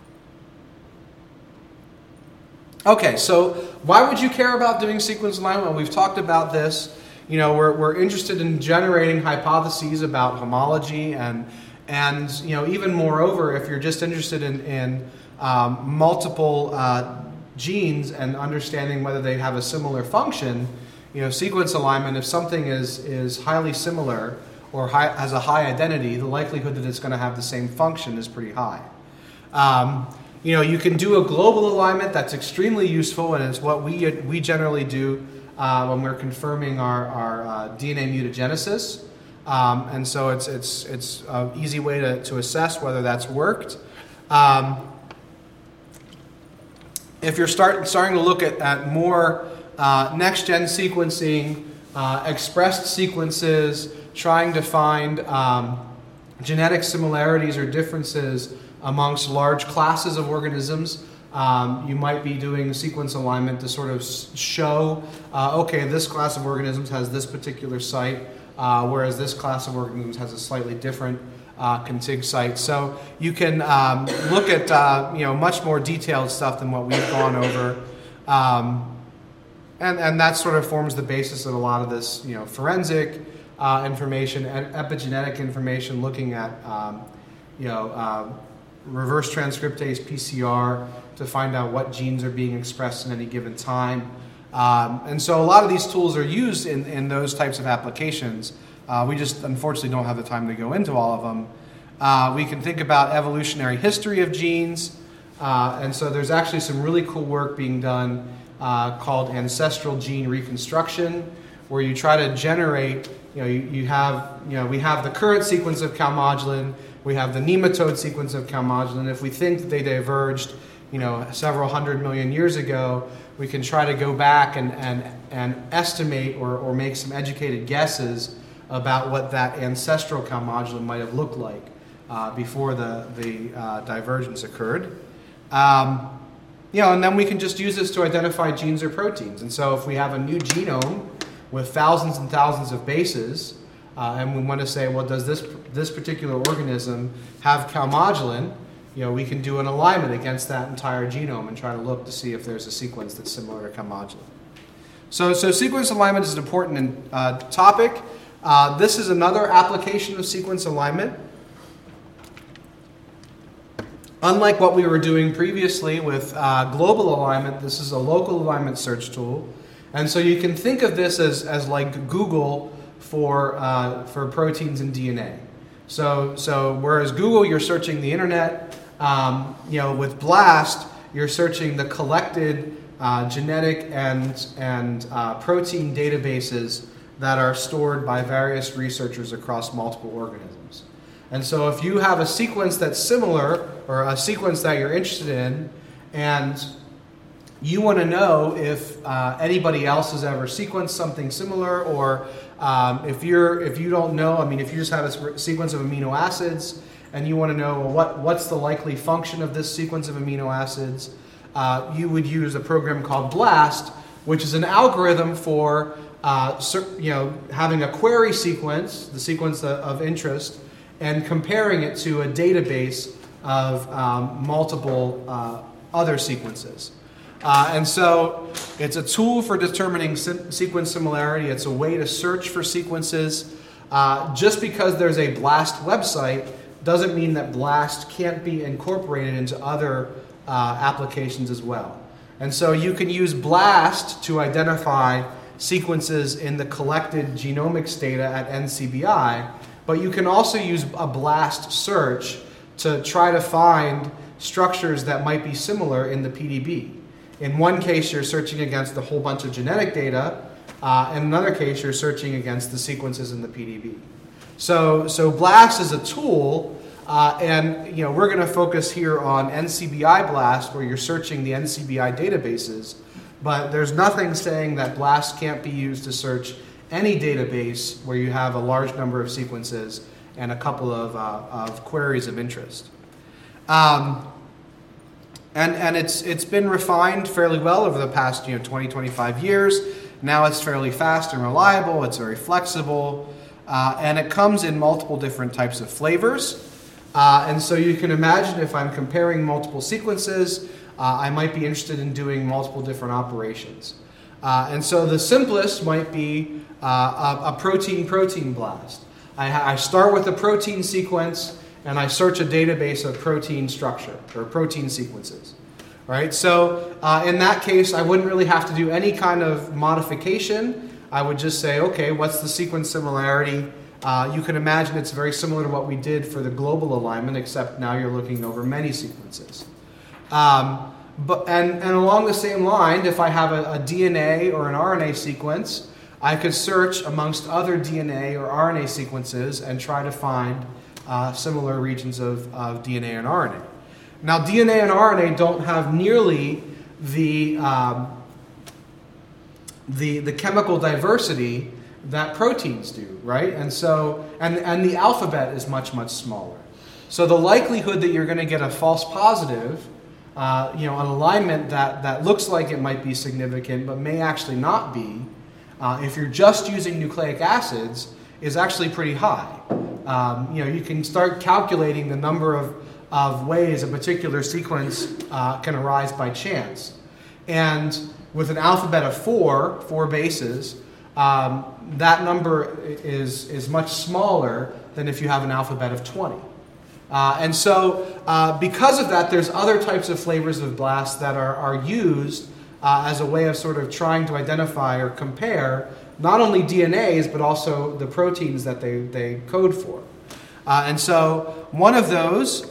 Okay, so why would you care about doing sequence alignment? Well, we've talked about this. You know, we're, we're interested in generating hypotheses about homology and And, you know, even moreover, if you're just interested in, in um, multiple uh, genes and understanding whether they have a similar function, you know, sequence alignment, if something is, is highly similar or high, has a high identity, the likelihood that it's going to have the same function is pretty high. Um, you know, you can do a global alignment that's extremely useful, and it's what we, we generally do uh, when we're confirming our, our uh, D N A mutagenesis. Um, and so it's it's it's an easy way to, to assess whether that's worked. Um, if you're start, starting to look at, at more uh, next-gen sequencing, uh, expressed sequences, trying to find um, genetic similarities or differences amongst large classes of organisms, um, you might be doing sequence alignment to sort of show, uh, okay, this class of organisms has this particular site, Uh, whereas this class of organisms has a slightly different uh, contig site. So you can um, look at uh, you know, much more detailed stuff than what we've gone over. Um, and, and that sort of forms the basis of a lot of this, you know, forensic uh, information and epigenetic information, looking at um, you know, uh, reverse transcriptase P C R to find out what genes are being expressed in any given time. Um, and so a lot of these tools are used in, in those types of applications. Uh, we just unfortunately don't have the time to go into all of them. Uh, we can think about evolutionary history of genes. Uh, and so there's actually some really cool work being done uh, called ancestral gene reconstruction, where you try to generate, you know, you, you have, you know, we have the current sequence of calmodulin, we have the nematode sequence of calmodulin. If we think that they diverged, you know, several hundred million years ago, we can try to go back and, and, and estimate or, or make some educated guesses about what that ancestral calmodulin might have looked like uh, before the, the uh, divergence occurred. Um, you know, and then we can just use this to identify genes or proteins. And so if we have a new genome with thousands and thousands of bases, uh, and we want to say, well, does this, this particular organism have calmodulin? You know, we can do an alignment against that entire genome and try to look to see if there's a sequence that's similar to calmodulin. So, so sequence alignment is an important uh, topic. Uh, this is another application of sequence alignment. Unlike what we were doing previously with uh, global alignment, this is a local alignment search tool. And so you can think of this as, as like Google for, uh, for proteins and D N A. So, so whereas Google, you're searching the internet, um, you know, with BLAST, you're searching the collected uh, genetic and, and uh, protein databases that are stored by various researchers across multiple organisms. And so if you have a sequence that's similar, or a sequence that you're interested in, and you want to know if uh, anybody else has ever sequenced something similar, or um, if you're if you don't know, I mean, if you just have a sequence of amino acids and you want to know, well, what what's the likely function of this sequence of amino acids, uh, you would use a program called BLAST, which is an algorithm for uh, you know having a query sequence, the sequence of interest, and comparing it to a database of um, multiple uh, other sequences. Uh, and so it's a tool for determining se- sequence similarity. It's a way to search for sequences. Uh, just because there's a BLAST website doesn't mean that BLAST can't be incorporated into other uh, applications as well. And so you can use BLAST to identify sequences in the collected genomics data at N C B I, but you can also use a BLAST search to try to find structures that might be similar in the P D B. In one case, you're searching against a whole bunch of genetic data. Uh, in another case, you're searching against the sequences in the P D B. So, so BLAST is a tool, uh, and you know we're going to focus here on N C B I BLAST, where you're searching the N C B I databases. But there's nothing saying that BLAST can't be used to search any database where you have a large number of sequences and a couple of, uh, of queries of interest. Um, and and it's it's been refined fairly well over the past you know twenty, twenty-five years. Now it's fairly fast and reliable. It's very flexible. Uh, and it comes in multiple different types of flavors. Uh, and so you can imagine if I'm comparing multiple sequences, uh, I might be interested in doing multiple different operations. Uh, and so the simplest might be uh, a, a protein-protein BLAST. I, I start with a protein sequence and I search a database of protein structure or protein sequences. Right? So uh, in that case, I wouldn't really have to do any kind of modification. I would just say, okay, what's the sequence similarity? Uh, you can imagine it's very similar to what we did for the global alignment, except now you're looking over many sequences. Um, but and, and along the same line, if I have a, a D N A or an R N A sequence, I could search amongst other D N A or R N A sequences and try to find uh, similar regions of, of D N A and R N A. Now, D N A and R N A don't have nearly the, um, the, the chemical diversity that proteins do, right? And so, and, and the alphabet is much, much smaller. So the likelihood that you're going to get a false positive, uh, you know, an alignment that, that looks like it might be significant but may actually not be, uh, if you're just using nucleic acids, is actually pretty high. Um, you know, you can start calculating the number of, of ways a particular sequence uh, can arise by chance. And with an alphabet of four, four bases, um, that number is, is much smaller than if you have an alphabet of twenty. Uh, and so uh, because of that, there's other types of flavors of BLAST that are, are used uh, as a way of sort of trying to identify or compare not only D N As, but also the proteins that they, they code for. Uh, and so one of those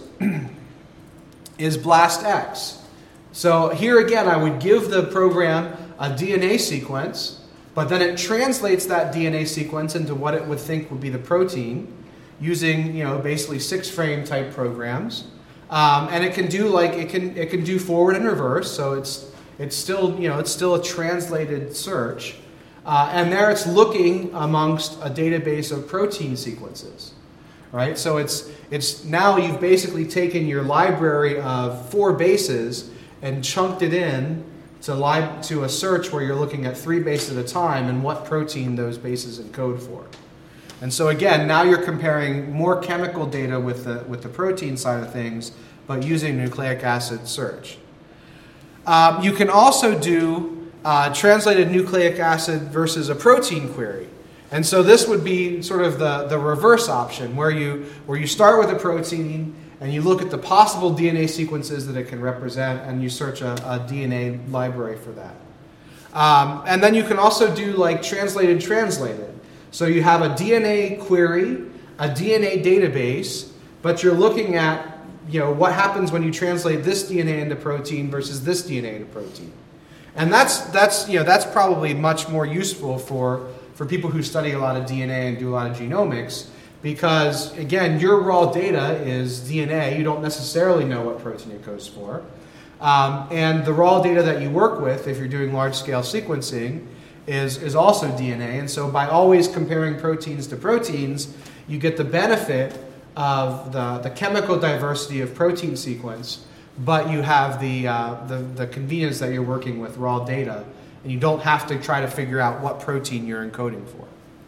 is BLASTX. So here again, I would give the program a D N A sequence, But then it translates that D N A sequence into what it would think would be the protein using, you know, basically six-frame type programs. Um, and it can do like it can it can do forward and reverse, so it's it's still you know it's still a translated search. Uh, and there it's looking amongst a database of protein sequences, right? So it's it's now you've basically taken your library of four bases and chunked it in to li- to a search where you're looking at three bases at a time and what protein those bases encode for. And so again, now you're comparing more chemical data with the with the protein side of things, but using nucleic acid search. Um, you can also do Uh, translated nucleic acid versus a protein query. And so this would be sort of the, the reverse option, where you, where you start with a protein and you look at the possible D N A sequences that it can represent and you search a, a D N A library for that. Um, and then you can also do like translated translated. So you have a D N A query, a D N A database, but you're looking at you know, what happens when you translate this D N A into protein versus this D N A into protein. And that's that's you know that's probably much more useful for, for people who study a lot of D N A and do a lot of genomics, because again, your raw data is D N A. You don't necessarily know what protein it goes for, um, and the raw data that you work with, if you're doing large scale sequencing, is is also D N A. And so by always comparing proteins to proteins, you get the benefit of the the chemical diversity of protein sequence. But you have the, uh, the the convenience that you're working with raw data, and you don't have to try to figure out what protein you're encoding for.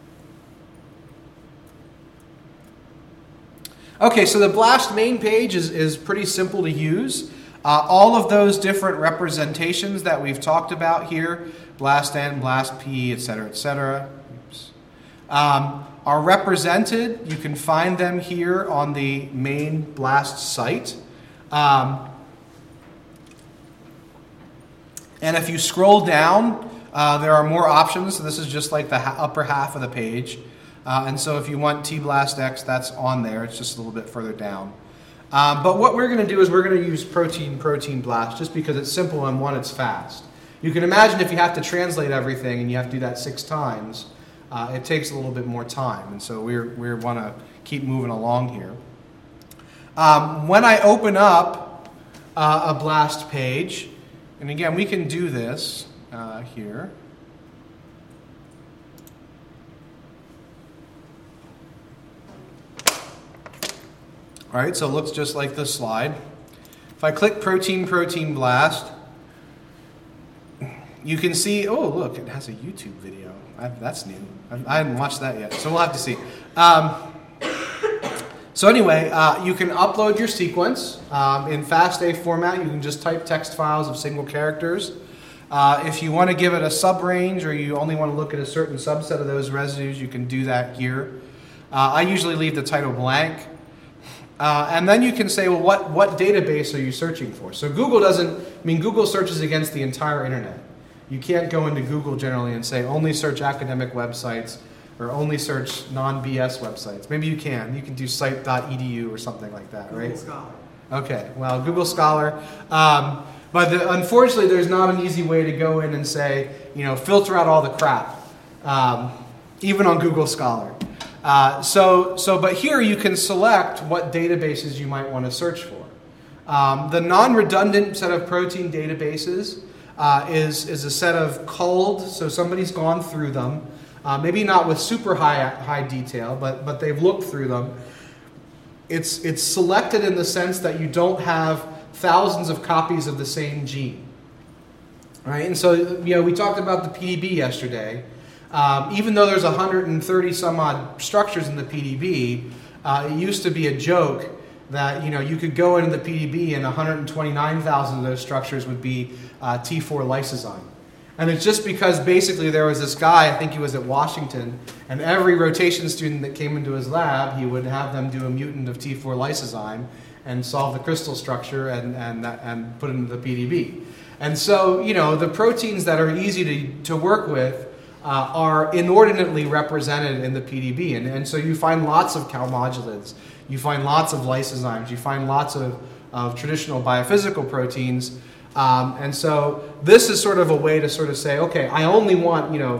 Okay, so the BLAST main page is, is pretty simple to use. Uh, all of those different representations that we've talked about here, BLAST-N, BLAST-P, et cetera, et cetera, oops, um, are represented. You can find them here on the main BLAST site. Um, And if you scroll down, uh, there are more options. So this is just like the ha- upper half of the page. Uh, and so if you want T BLAST X, that's on there. It's just a little bit further down. Um, but what we're going to do is we're going to use protein, protein BLAST, just because it's simple and one, it's fast. You can imagine if you have to translate everything and you have to do that six times, uh, it takes a little bit more time. And so we we want to keep moving along here. Um, when I open up uh, a BLAST page, and again, we can do this uh, here. All right, so it looks just like this slide. If I click Protein, Protein BLAST, you can see, oh, look, it has a YouTube video. I, that's new. I, I haven't watched that yet, so we'll have to see. Um, So anyway, uh, you can upload your sequence um, in FASTA format. You can just type text files of single characters. Uh, if you want to give it a sub-range or you only want to look at a certain subset of those residues, you can do that here. Uh, I usually leave the title blank. Uh, and then you can say, well, what, what database are you searching for? So Google doesn't, I mean, Google searches against the entire internet. You can't go into Google generally and say, only search academic websites, or only search non-B S websites. Maybe you can. You can do site dot e d u or something like that, right? Google Scholar. Okay, well, Google Scholar. Um, but the, unfortunately, there's not an easy way to go in and say, you know, filter out all the crap, um, even on Google Scholar. Uh, so, so, but here you can select what databases you might want to search for. Um, the non-redundant set of protein databases uh, is, is a set of culled, so somebody's gone through them. Uh, maybe not with super high high detail, but but they've looked through them. It's it's selected in the sense that you don't have thousands of copies of the same gene, right? And so you know we talked about the P D B yesterday. Um, even though there's one hundred thirty some odd structures in the P D B, uh, it used to be a joke that you know you could go into the P D B and one hundred twenty-nine thousand of those structures would be uh, T four lysozyme. And it's just because basically there was this guy, I think he was at Washington, and every rotation student that came into his lab, he would have them do a mutant of T four lysozyme and solve the crystal structure and, and, and put it into the P D B. And so, you know, the proteins that are easy to, to work with uh, are inordinately represented in the P D B. And, and so you find lots of calmodulids, you find lots of lysozymes, you find lots of, of traditional biophysical proteins. Um, and so this is sort of a way to sort of say, okay, I only want, you know,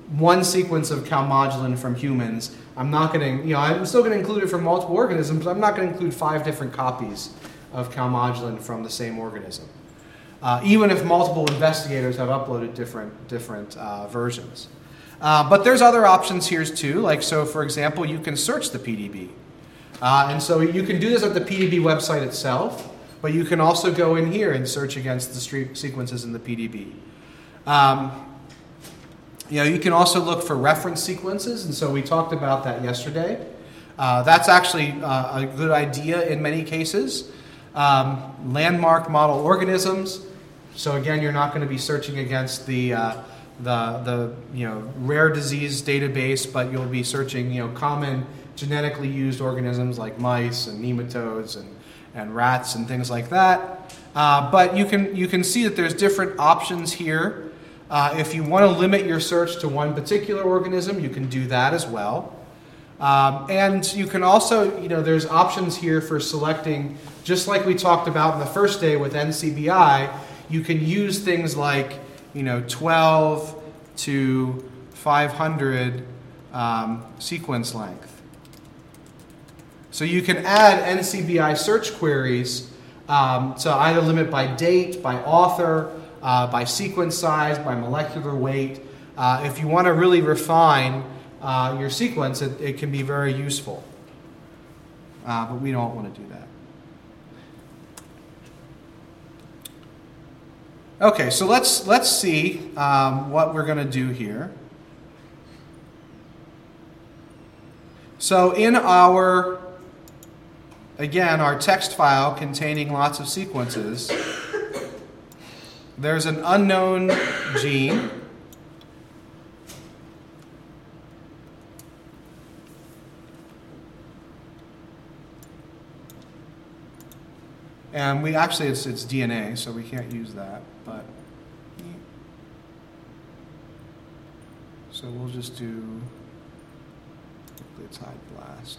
one sequence of calmodulin from humans. I'm not going to, you know, I'm still going to include it from multiple organisms, but I'm not going to include five different copies of calmodulin from the same organism, uh, even if multiple investigators have uploaded different different uh, versions. Uh, but there's other options here too, like so, for example, you can search the P D B. Uh, and so you can do this at the P D B website itself, but you can also go in here and search against the street sequences in the P D B. Um, you know, you can also look for reference sequences, and so we talked about that yesterday. Uh, that's actually uh, a good idea in many cases. Um, landmark model organisms. So again, you're not going to be searching against the uh, the the you know rare disease database, but you'll be searching you know common genetically used organisms like mice and nematodes and, and rats and things like that. Uh, but you can you can see that there's different options here. Uh, if you want to limit your search to one particular organism, you can do that as well. Um, and you can also, you know, there's options here for selecting, just like we talked about in the first day with N C B I, you can use things like, you know, twelve to five hundred um, sequence length. So you can add N C B I search queries um, to either limit by date, by author, uh, by sequence size, by molecular weight. Uh, if you want to really refine uh, your sequence, it, it can be very useful. Uh, but we don't want to do that. Okay, so let's let's see um, what we're going to do here. So in our, again, our text file containing lots of sequences, there's an unknown gene. And we actually, it's, it's D N A, so we can't use that. But so we'll just do nucleotide blast.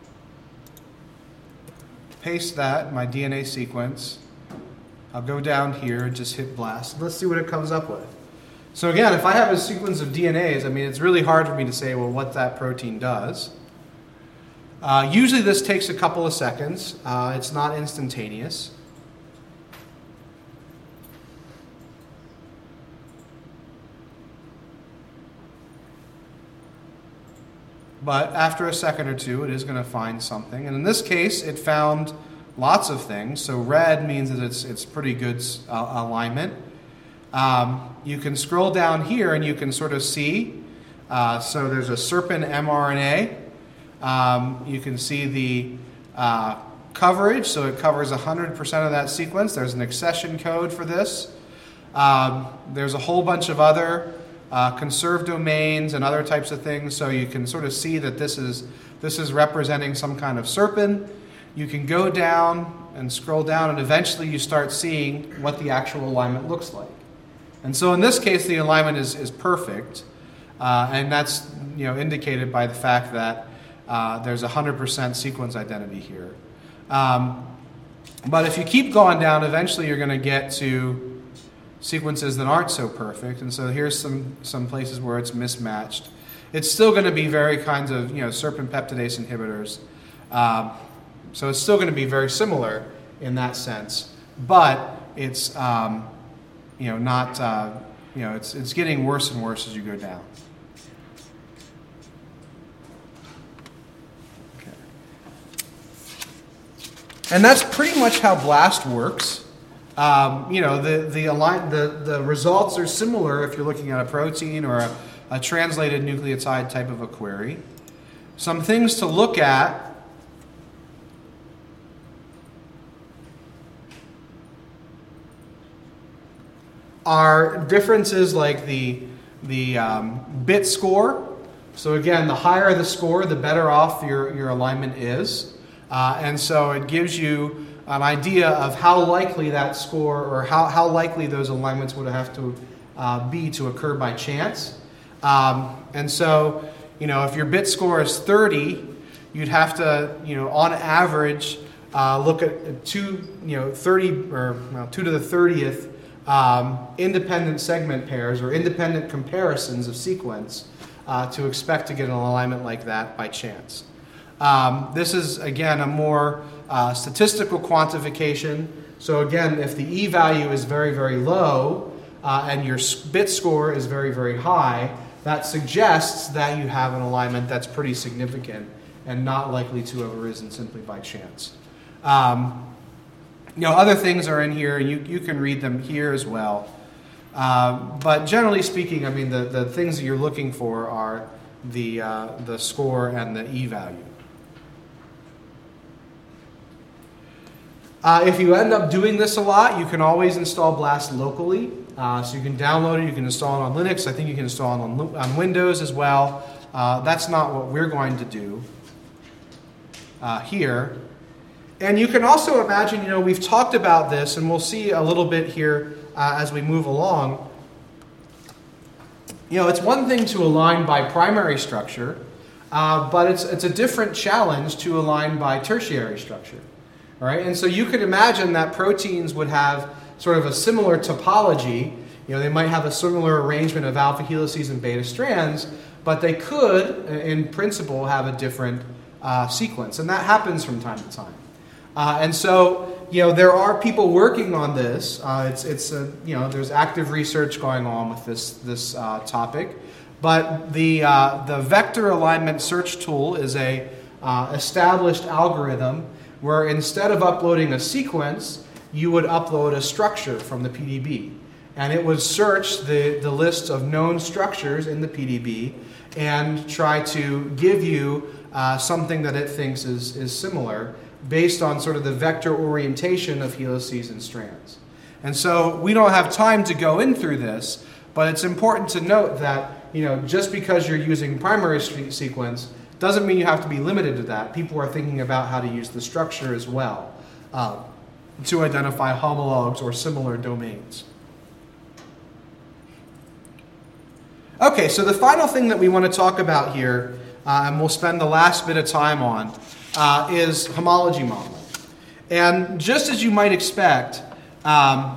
Paste that, my D N A sequence. I'll go down here and just hit blast. Let's see what it comes up with. So again, if I have a sequence of D N As, I mean, it's really hard for me to say, well, what that protein does. Uh, usually this takes a couple of seconds. Uh, it's not instantaneous. But after a second or two, it is going to find something. And in this case, it found lots of things. So red means that it's, it's pretty good uh, alignment. Um, you can scroll down here and you can sort of see. Uh, so there's a serpin mRNA. Um, you can see the uh, coverage, so it covers one hundred percent of that sequence. There's an accession code for this. Um, there's a whole bunch of other uh, conserved domains and other types of things, so you can sort of see that this is, this is representing some kind of serpin. You can go down and scroll down, and eventually you start seeing what the actual alignment looks like. And so in this case, the alignment is, is perfect, uh, and that's you know indicated by the fact that Uh, there's one hundred percent sequence identity here. Um, but if you keep going down, eventually you're going to get to sequences that aren't so perfect. And so here's some, some places where it's mismatched. It's still going to be very kinds of, you know, serpin peptidase inhibitors. Um, so it's still going to be very similar in that sense. But it's, um, you know, not, uh, you know, it's, it's getting worse and worse as you go down. And that's pretty much how BLAST works. Um, you know, the the, align, the the results are similar if you're looking at a protein or a, a translated nucleotide type of a query. Some things to look at are differences like the the um, bit score. So again, the higher the score, the better off your your alignment is. Uh, and so it gives you an idea of how likely that score or how, how likely those alignments would have to uh, be to occur by chance. Um, and so, you know, if your bit score is thirty, you'd have to, you know, on average, uh, look at two, you know, thirty or well, two to the thirtieth um, independent segment pairs or independent comparisons of sequence uh, to expect to get an alignment like that by chance. Um, this is, again, a more uh, statistical quantification. So again, if the E value is very, very low uh, and your bit score is very, very high, that suggests that you have an alignment that's pretty significant and not likely to have arisen simply by chance. Um, you know, other things are in here, and you, you can read them here as well. Uh, but generally speaking, I mean, the, the things that you're looking for are the, uh, the score and the E value. Uh, if you end up doing this a lot, you can always install BLAST locally. Uh, so you can download it, you can install it on Linux. I think you can install it on, on Windows as well. Uh, that's not what we're going to do uh, here. And you can also imagine, you know, we've talked about this, and we'll see a little bit here uh, as we move along. You know, it's one thing to align by primary structure, uh, but it's, it's a different challenge to align by tertiary structure. All right? And so you could imagine that proteins would have sort of a similar topology. You know, they might have a similar arrangement of alpha helices and beta strands, but they could, in principle, have a different uh, sequence. And that happens from time to time. Uh, and so, you know, there are people working on this. Uh, it's, it's a, you know, there's active research going on with this, this uh, topic. But the, uh, the vector alignment search tool is a uh, established algorithm where instead of uploading a sequence, you would upload a structure from the P D B. And it would search the, the list of known structures in the P D B and try to give you uh, something that it thinks is, is similar based on sort of the vector orientation of helices and strands. And so we don't have time to go in through this, but it's important to note that, you know, just because you're using primary sequence doesn't mean you have to be limited to that. People are thinking about how to use the structure as well uh, to identify homologs or similar domains. Okay, so the final thing that we want to talk about here, uh, and we'll spend the last bit of time on, uh, is homology modeling. And just as you might expect, um,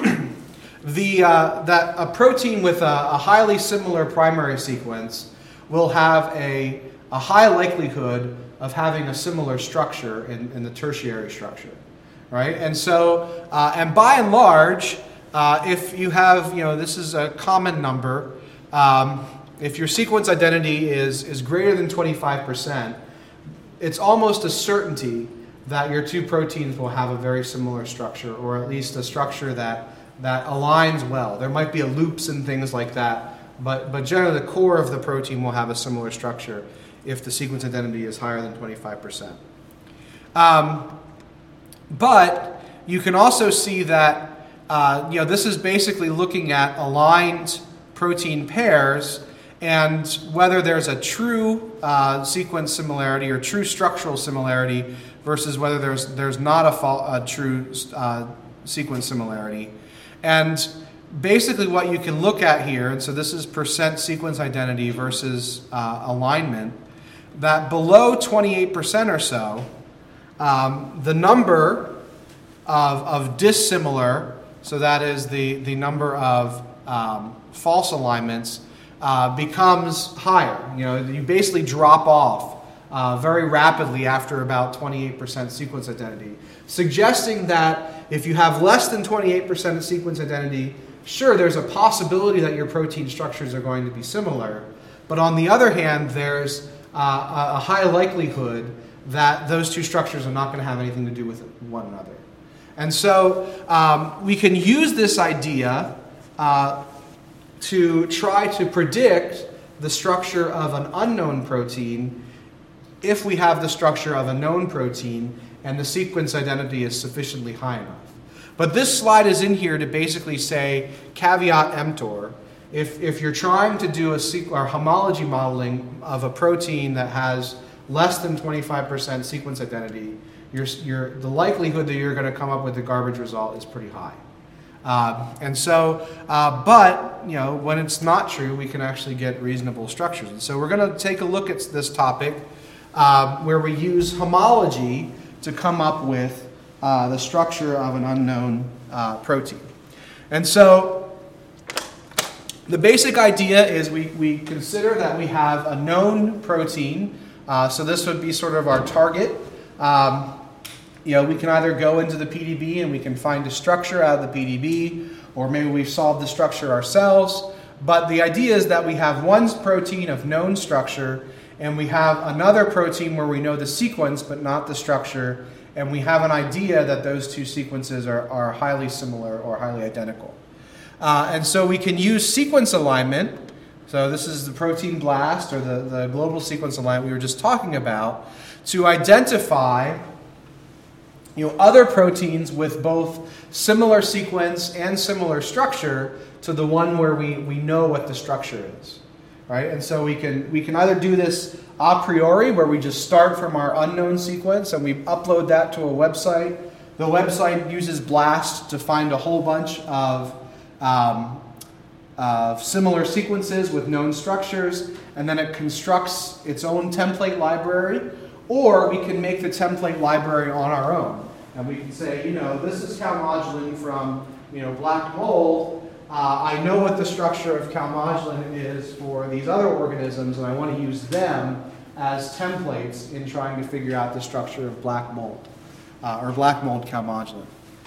the, uh, that a protein with a, a highly similar primary sequence will have a, a high likelihood of having a similar structure in, in the tertiary structure, right? And so, uh, and by and large, uh, if you have, you know, this is a common number. Um, if your sequence identity is, is greater than twenty-five percent, it's almost a certainty that your two proteins will have a very similar structure, or at least a structure that, that aligns well. There might be loops and things like that, but, but generally the core of the protein will have a similar structure if the sequence identity is higher than twenty-five percent. Um, but you can also see that uh, you know, this is basically looking at aligned protein pairs and whether there's a true uh, sequence similarity or true structural similarity versus whether there's there's not a, fa- a true uh, sequence similarity. And basically what you can look at here, and so this is percent sequence identity versus uh, alignment, that below twenty-eight percent or so, um, the number of, of dissimilar, so that is the, the number of um, false alignments, uh, becomes higher. You know, you basically drop off uh, very rapidly after about twenty-eight percent sequence identity, suggesting that if you have less than twenty-eight percent of sequence identity, sure, there's a possibility that your protein structures are going to be similar, but on the other hand, there's uh, a high likelihood that those two structures are not going to have anything to do with one another. And so um, we can use this idea uh, to try to predict the structure of an unknown protein if we have the structure of a known protein and the sequence identity is sufficiently high enough. But this slide is in here to basically say caveat emptor. If, if you're trying to do a sequ- or homology modeling of a protein that has less than twenty-five percent sequence identity, you're, you're, the likelihood that you're going to come up with the garbage result is pretty high. Uh, and so, uh, but, you know, when it's not true, we can actually get reasonable structures. And so we're going to take a look at this topic uh, where we use homology to come up with uh, the structure of an unknown uh, protein. And so the basic idea is we, we consider that we have a known protein. Uh, so this would be sort of our target. Um, you know, we can either go into the P D B and we can find a structure out of the P D B, or maybe we've solved the structure ourselves. But the idea is that we have one protein of known structure, and we have another protein where we know the sequence but not the structure, and we have an idea that those two sequences are, are highly similar or highly identical. Uh, and so we can use sequence alignment. So this is the protein BLAST, or the, the global sequence alignment we were just talking about, to identify you know, other proteins with both similar sequence and similar structure to the one where we, we know what the structure is. Right? And so we can we can either do this a priori, where we just start from our unknown sequence and we upload that to a website. The website uses BLAST to find a whole bunch of um, uh, similar sequences with known structures, and then it constructs its own template library, or we can make the template library on our own. And we can say, you know, this is calmodulin from, you know, black mold. Uh, I know what the structure of calmodulin is for these other organisms, and I want to use them as templates in trying to figure out the structure of black mold, uh, or black mold calmodulin.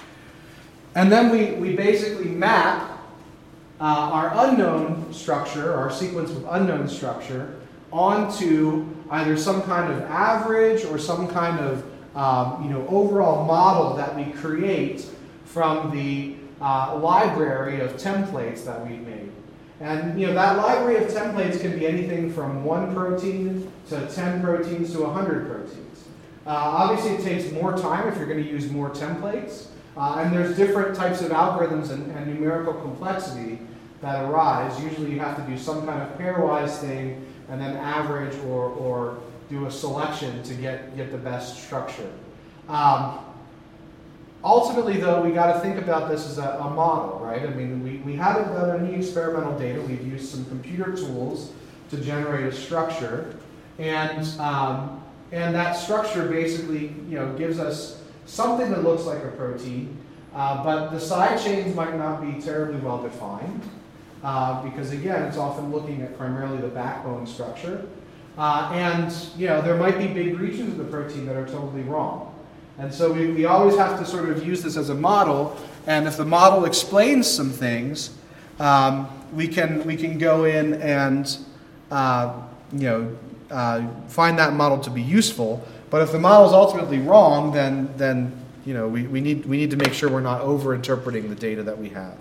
And then we, we basically map uh, our unknown structure, our sequence with unknown structure, onto either some kind of average or some kind of um, you know, overall model that we create from the uh, library of templates that we've made. And you know, that library of templates can be anything from one protein to ten proteins to one hundred proteins. Uh, obviously, it takes more time if you're going to use more templates. Uh, and there's different types of algorithms and, and numerical complexity that arise. Usually you have to do some kind of pairwise thing and then average or, or do a selection to get, get the best structure. Um, ultimately, though, we got to think about this as a, a model, right? I mean, we, we haven't done any experimental data. We've used some computer tools to generate a structure. And, um, and that structure basically, you know, gives us something that looks like a protein, uh, but the side chains might not be terribly well defined, uh, because again, it's often looking at primarily the backbone structure. Uh, and you know, there might be big regions of the protein that are totally wrong. And so we, we always have to sort of use this as a model, and if the model explains some things, um, we can we can go in and uh, you know uh, find that model to be useful. But if the model is ultimately wrong, then then you know we, we need we need to make sure we're not over-interpreting the data that we have.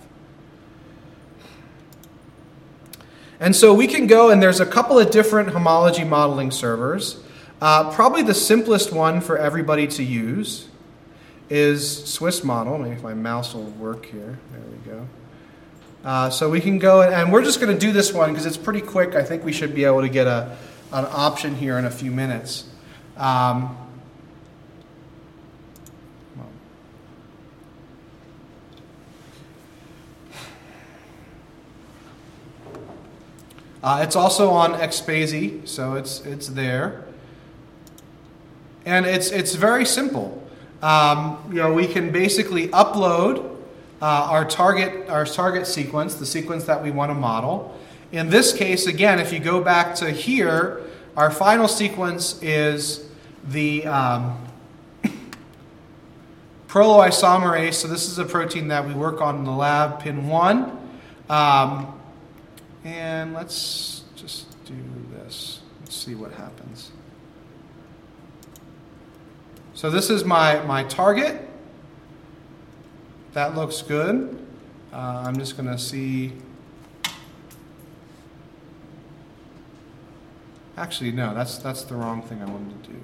And so we can go, and there's a couple of different homology modeling servers. Uh, probably the simplest one for everybody to use is Swiss Model. Maybe if my mouse will work here. There we go. Uh, so we can go, and we're just going to do this one because it's pretty quick. I think we should be able to get a an option here in a few minutes. Um, uh, it's also on XSpaCy, so it's it's there, and it's it's very simple. Um, you know, we can basically upload uh, our target our target sequence, the sequence that we want to model. In this case, again, if you go back to here, our final sequence is the um, proteoisomerase. So this is a protein that we work on in the lab, pin one. Um, and let's just do this. Let's see what happens. So this is my, my target. That looks good. Uh, I'm just going to see. Actually, no, that's, that's the wrong thing I wanted to do.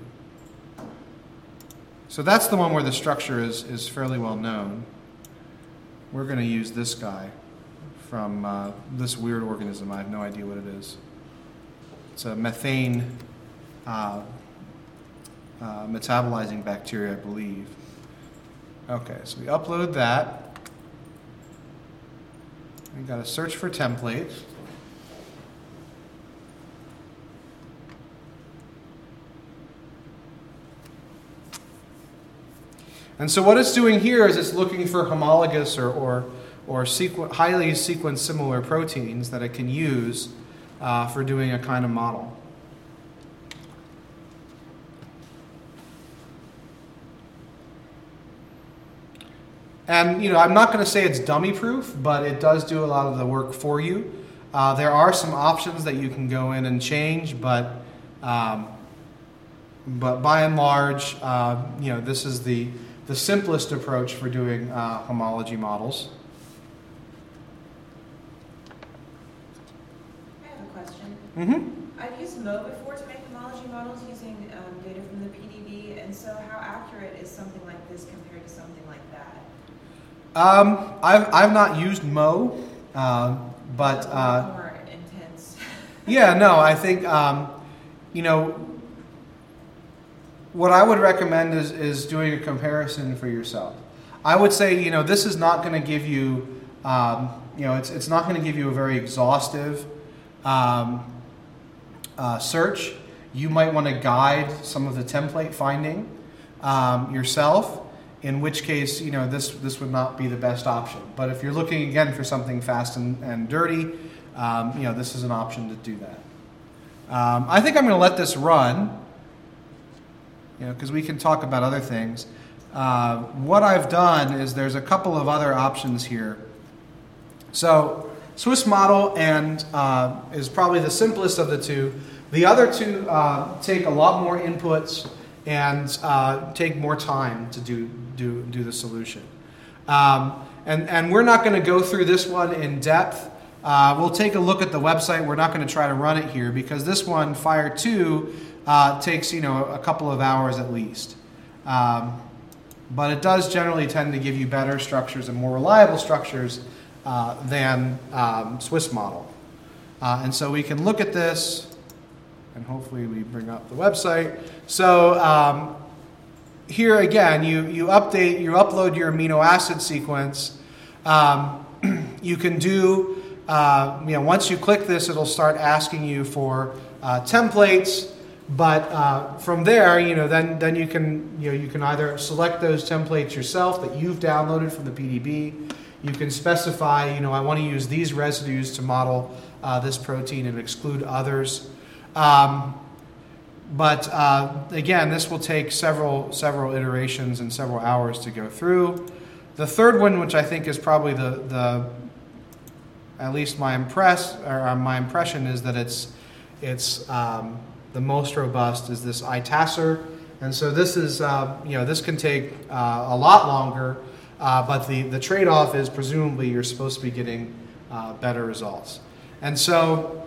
So that's the one where the structure is, is fairly well known. We're going to use this guy from uh, this weird organism. I have no idea what it is. It's a methane uh, uh, metabolizing bacteria, I believe. Okay, so we upload that. We got to search for template. And so what it's doing here is it's looking for homologous or, or, or sequ- highly sequenced similar proteins that it can use uh, for doing a kind of model. And, you know, I'm not going to say it's dummy proof, but it does do a lot of the work for you. Uh, there are some options that you can go in and change, but um, but by and large, uh, you know, this is the, the simplest approach for doing uh, homology models. I have a question. Mm-hmm. I've used Mo before to make homology models using um, data from the P D B, and so how accurate is something like this compared to something like that? Um, I've, I've not used Mo, uh, but... It's a Uh, lot more intense. yeah, no, I think, um, you know, what I would recommend is, is doing a comparison for yourself. I would say, you know, this is not going to give you, um, you know, it's, it's not going to give you a very exhaustive um, uh, search. You might want to guide some of the template finding um, yourself, in which case, you know, this, this would not be the best option. But if you're looking, again, for something fast and, and dirty, um, you know, this is an option to do that. Um, I think I'm going to let this run, you know, because we can talk about other things. Uh, what I've done is there's a couple of other options here. So Swiss model and uh, is probably the simplest of the two. The other two uh, take a lot more inputs and uh, take more time to do do do the solution. Um, and and we're not going to go through this one in depth. Uh, we'll take a look at the website. We're not going to try to run it here because this one, Fire two, uh, takes you know a couple of hours at least. Um, but it does generally tend to give you better structures and more reliable structures uh, than um, Swiss model. Uh, and so we can look at this. And hopefully we bring up the website. So um, here again, you, you update, you upload your amino acid sequence. Um, you can do, uh, you know, once you click this, it'll start asking you for uh, templates. But uh, from there, you know, then then you can, you know, you can either select those templates yourself that you've downloaded from the P D B. You can specify, you know, I want to use these residues to model uh, this protein and exclude others. Um, but uh, again, this will take several several iterations and several hours to go through. The third one, which I think is probably the the at least my impress or my impression is that it's it's um, the most robust, is this I TASR, and so this is uh, you know this can take uh, a lot longer, uh, but the the trade-off is presumably you're supposed to be getting uh, better results, and so.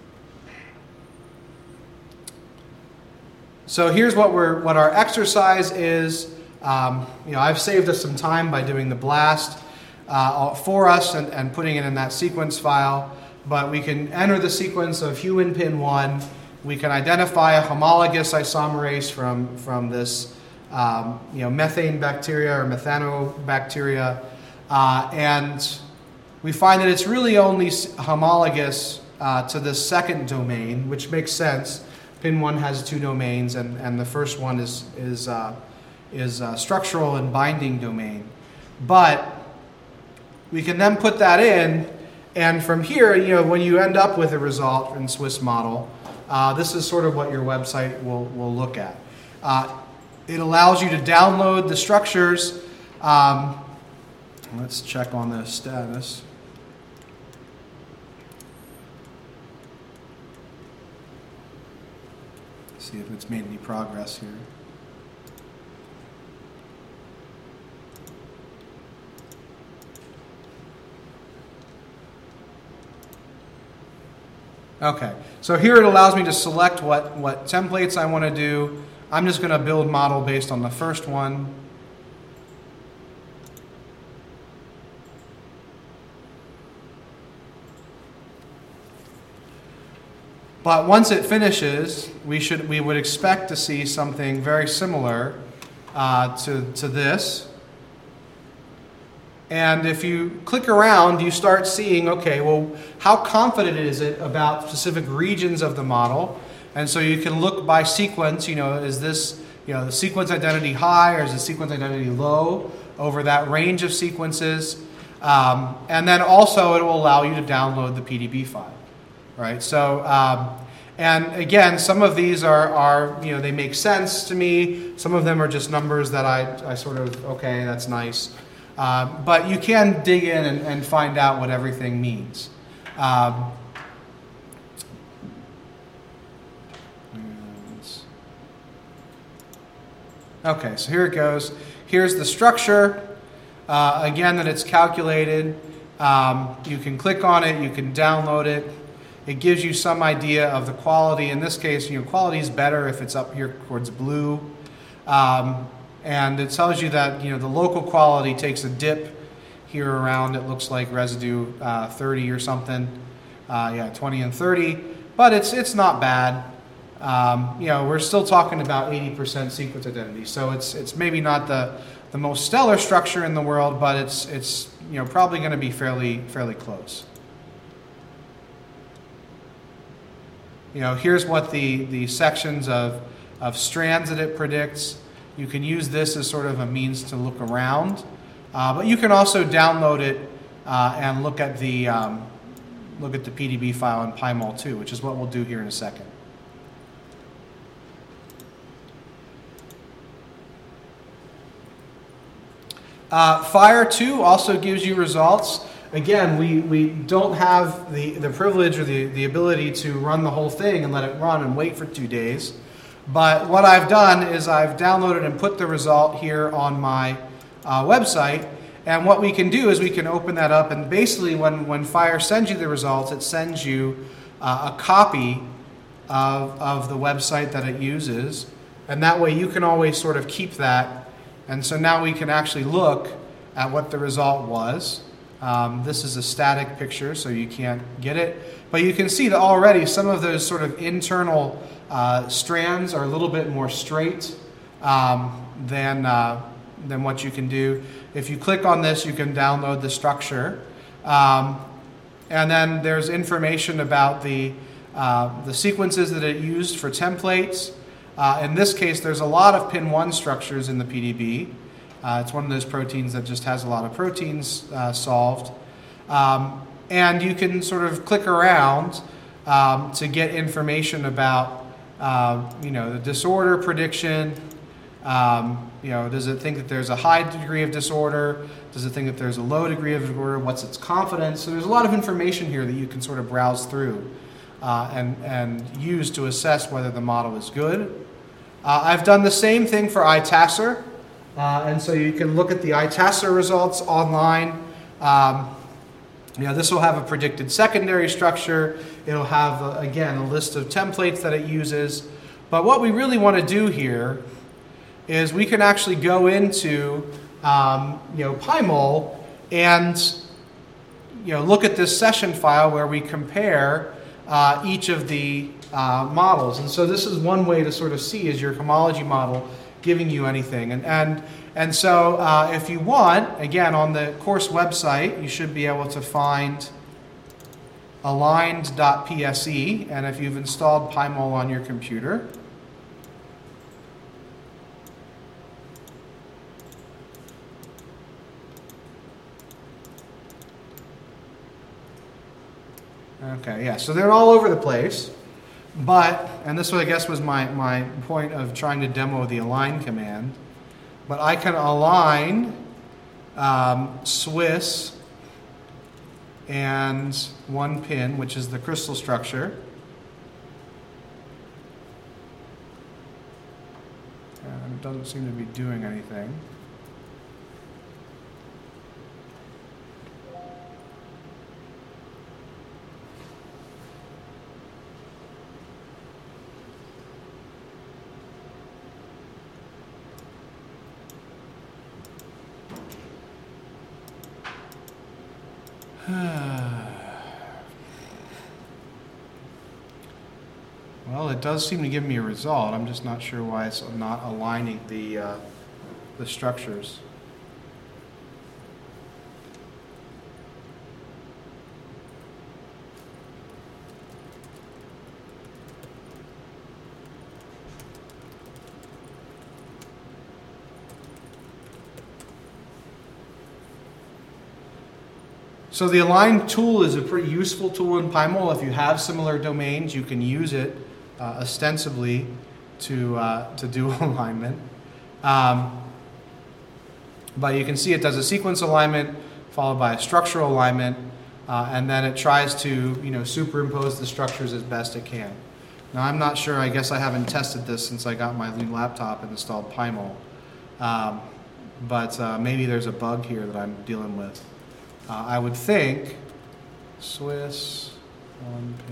So here's what we're what our exercise is. Um, you know, I've saved us some time by doing the blast uh, for us and, and putting it in that sequence file. But we can enter the sequence of human pin one. We can identify a homologous isomerase from from this um, you know methane bacteria or methanobacteria, uh, and we find that it's really only homologous uh, to the second domain, which makes sense. Pin one has two domains, and, and the first one is is uh, is uh, structural and binding domain. But we can then put that in, and from here, you know, when you end up with a result in Swiss model, uh, this is sort of what your website will will look at. Uh, it allows you to download the structures. Um, let's check on the status. See if it's made any progress here. Okay, so here it allows me to select what, what templates I want to do. I'm just going to build model based on the first one. But once it finishes, we should we would expect to see something very similar uh, to, to this. And if you click around, you start seeing, okay, well, how confident is it about specific regions of the model? And so you can look by sequence, you know, is this, you know, the sequence identity high or is the sequence identity low over that range of sequences? Um, and then also it will allow you to download the P D B file, right? So, um, and again, some of these are, are, you know, they make sense to me. Some of them are just numbers that I, I sort of, okay, that's nice. Uh, but you can dig in and, and find out what everything means. Um, okay, so here it goes. Here's the structure. Uh, again, that it's calculated. Um, you can click on it. You can download it. It gives you some idea of the quality. In this case, you know, quality is better if it's up here towards blue. Um, and it tells you that, you know, the local quality takes a dip here around, it looks like residue uh, thirty or something. Uh, yeah, twenty and thirty. But it's it's not bad. Um, you know, we're still talking about eighty percent sequence identity. So it's it's maybe not the, the most stellar structure in the world, but it's it's you know probably going to be fairly fairly close. You know, here's what the, the sections of, of strands that it predicts. You can use this as sort of a means to look around. Uh, but you can also download it uh, and look at the um, look at the P D B file in PyMol too, which is what we'll do here in a second. Uh, Fire two also gives you results. Again, we, we don't have the, the privilege or the, the ability to run the whole thing and let it run and wait for two days. But what I've done is I've downloaded and put the result here on my uh, website. And what we can do is we can open that up, and basically when, when Fire sends you the results, it sends you uh, a copy of, of the website that it uses. And that way you can always sort of keep that. And so now we can actually look at what the result was. Um, this is a static picture, so you can't get it. But you can see that already some of those sort of internal uh, strands are a little bit more straight um, than, uh, than what you can do. If you click on this, you can download the structure. Um, and then there's information about the, uh, the sequences that it used for templates. Uh, in this case, there's a lot of pin one structures in the P D B. Uh, it's one of those proteins that just has a lot of proteins uh, solved. Um, and you can sort of click around um, to get information about, uh, you know, the disorder prediction. Um, you know, does it think that there's a high degree of disorder? Does it think that there's a low degree of disorder? What's its confidence? So there's a lot of information here that you can sort of browse through uh, and, and use to assess whether the model is good. Uh, I've done the same thing for iTassr. Uh, and so you can look at the iTassr results online. Um, you know, this will have a predicted secondary structure. It'll have, uh, again, a list of templates that it uses. But what we really want to do here is we can actually go into, um, you know, PyMol and, you know, look at this session file where we compare uh, each of the uh, models. And so this is one way to sort of see, is your homology model giving you anything. And and, and so uh, if you want, again, on the course website, you should be able to find aligned dot P S E, and if you've installed PyMol on your computer, okay, yeah, so they're all over the place. But, and this, I guess, was my, my point of trying to demo the align command, but I can align um, Swiss and one pin, which is the crystal structure. And it doesn't seem to be doing anything. Well, it does seem to give me a result. I'm just not sure why it's not aligning the, uh, the structures. So the align tool is a pretty useful tool in PyMol. If you have similar domains, you can use it uh, ostensibly to, uh, to do alignment. Um, but you can see it does a sequence alignment followed by a structural alignment, uh, and then it tries to you know, superimpose the structures as best it can. Now I'm not sure, I guess I haven't tested this since I got my new laptop and installed PyMol. Um, but uh, maybe there's a bug here that I'm dealing with. Uh, I would think Swiss one pin.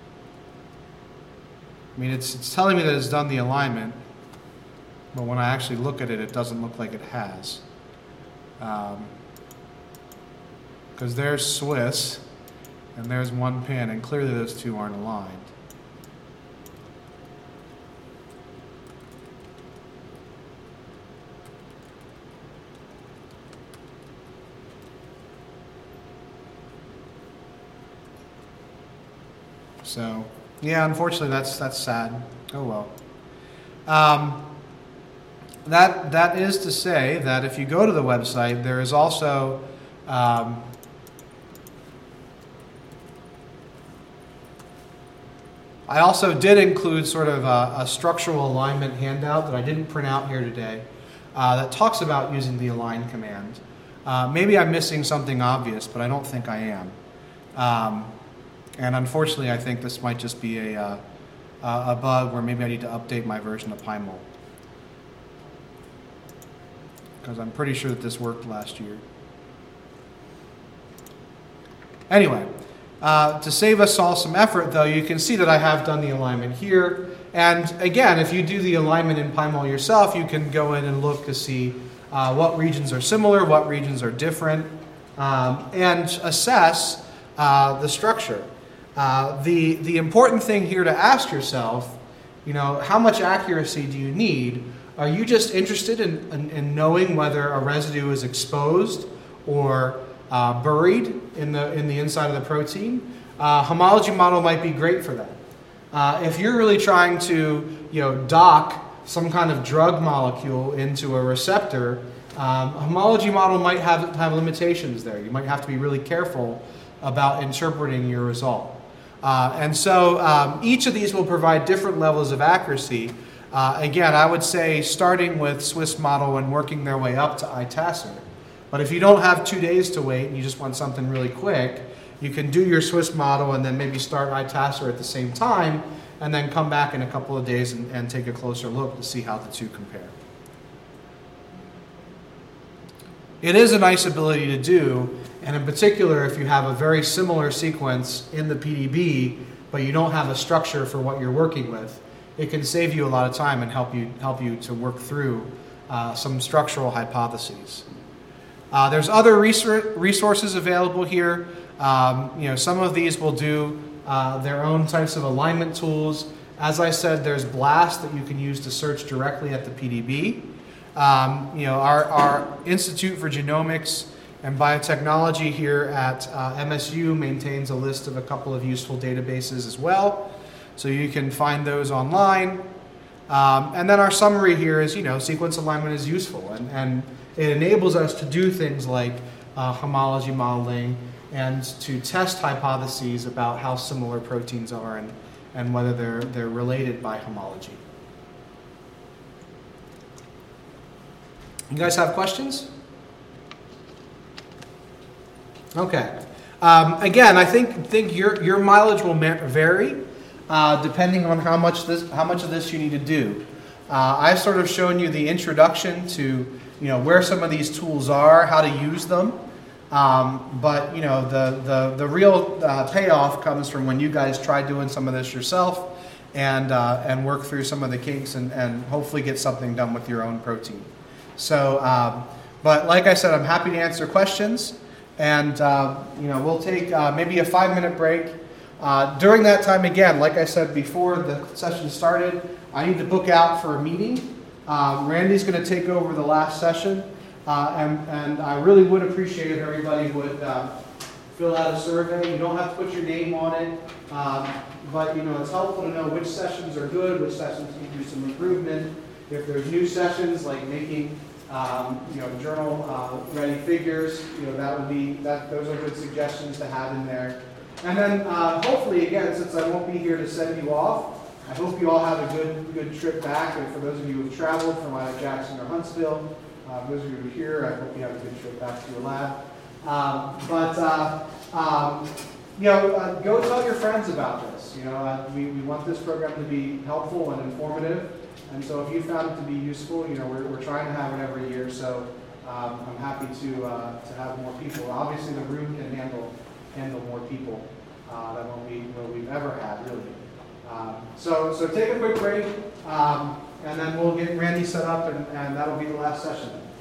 I mean, it's, it's telling me that it's done the alignment, but when I actually look at it, it doesn't look like it has. Um, because there's Swiss, and there's one pin, and clearly those two aren't aligned. So, yeah, unfortunately, that's that's sad. Oh well. Um, that that is to say that if you go to the website, there is also um, I also did include sort of a, a structural alignment handout that I didn't print out here today uh, that talks about using the align command. Uh, maybe I'm missing something obvious, but I don't think I am. Um, And unfortunately, I think this might just be a, uh, a bug where maybe I need to update my version of PyMol. Because I'm pretty sure that this worked last year. Anyway, uh, to save us all some effort, though, you can see that I have done the alignment here. And again, if you do the alignment in PyMol yourself, you can go in and look to see uh, what regions are similar, what regions are different, um, and assess uh, the structure. Uh, the, the important thing here to ask yourself, you know, how much accuracy do you need? Are you just interested in, in, in knowing whether a residue is exposed or uh, buried in the, in the inside of the protein? Uh, homology model might be great for that. Uh, if you're really trying to, you know, dock some kind of drug molecule into a receptor, um, a homology model might have, have limitations there. You might have to be really careful about interpreting your result. Uh, and so um, each of these will provide different levels of accuracy. Uh, again, I would say starting with Swiss model and working their way up to iTaser. But if you don't have two days to wait and you just want something really quick, you can do your Swiss model and then maybe start iTaser at the same time and then come back in a couple of days and, and take a closer look to see how the two compare. It is a nice ability to do, and in particular if you have a very similar sequence in the P D B, but you don't have a structure for what you're working with, it can save you a lot of time and help you, help you to work through uh, some structural hypotheses. Uh, there's other resources available here. Um, you know, some of these will do uh, their own types of alignment tools. As I said, there's BLAST that you can use to search directly at the P D B. Um, you know, our, our Institute for Genomics and Biotechnology here at uh, M S U maintains a list of a couple of useful databases as well. So you can find those online. Um, and then our summary here is, you know, sequence alignment is useful. And, and it enables us to do things like uh, homology modeling and to test hypotheses about how similar proteins are and, and whether they're, they're related by homology. You guys have questions? Okay. Um, again, I think think your your mileage will vary uh, depending on how much this how much of this you need to do. Uh, I've sort of shown you the introduction to you know where some of these tools are, how to use them. Um, but you know the the the real uh, payoff comes from when you guys try doing some of this yourself and uh, and work through some of the kinks and and hopefully get something done with your own protein. So, um, but like I said, I'm happy to answer questions, and uh, you know we'll take uh, maybe a five-minute break. Uh, during that time, again, like I said before the session started, I need to book out for a meeting. Um, Randy's going to take over the last session, uh, and and I really would appreciate if everybody would uh, fill out a survey. You don't have to put your name on it, um, but you know it's helpful to know which sessions are good, which sessions need to do some improvement. If there's new sessions like making um, you know, journal uh, ready figures. You know, that would be that. Those are good suggestions to have in there. And then uh, hopefully, again, since I won't be here to send you off, I hope you all have a good good trip back. And for those of you who have traveled from either Jackson or Huntsville, uh, those of you who are here, I hope you have a good trip back to your lab. Um, but uh, um, you know, uh, go tell your friends about this. You know, uh, we, we want this program to be helpful and informative. And so if you found it to be useful, you know, we're, we're trying to have it every year. So um, I'm happy to uh, to have more people. Obviously, the room can handle handle more people uh, than what we what we've ever had, really. Um, so so take a quick break, um, and then we'll get Randy set up, and, and that'll be the last session.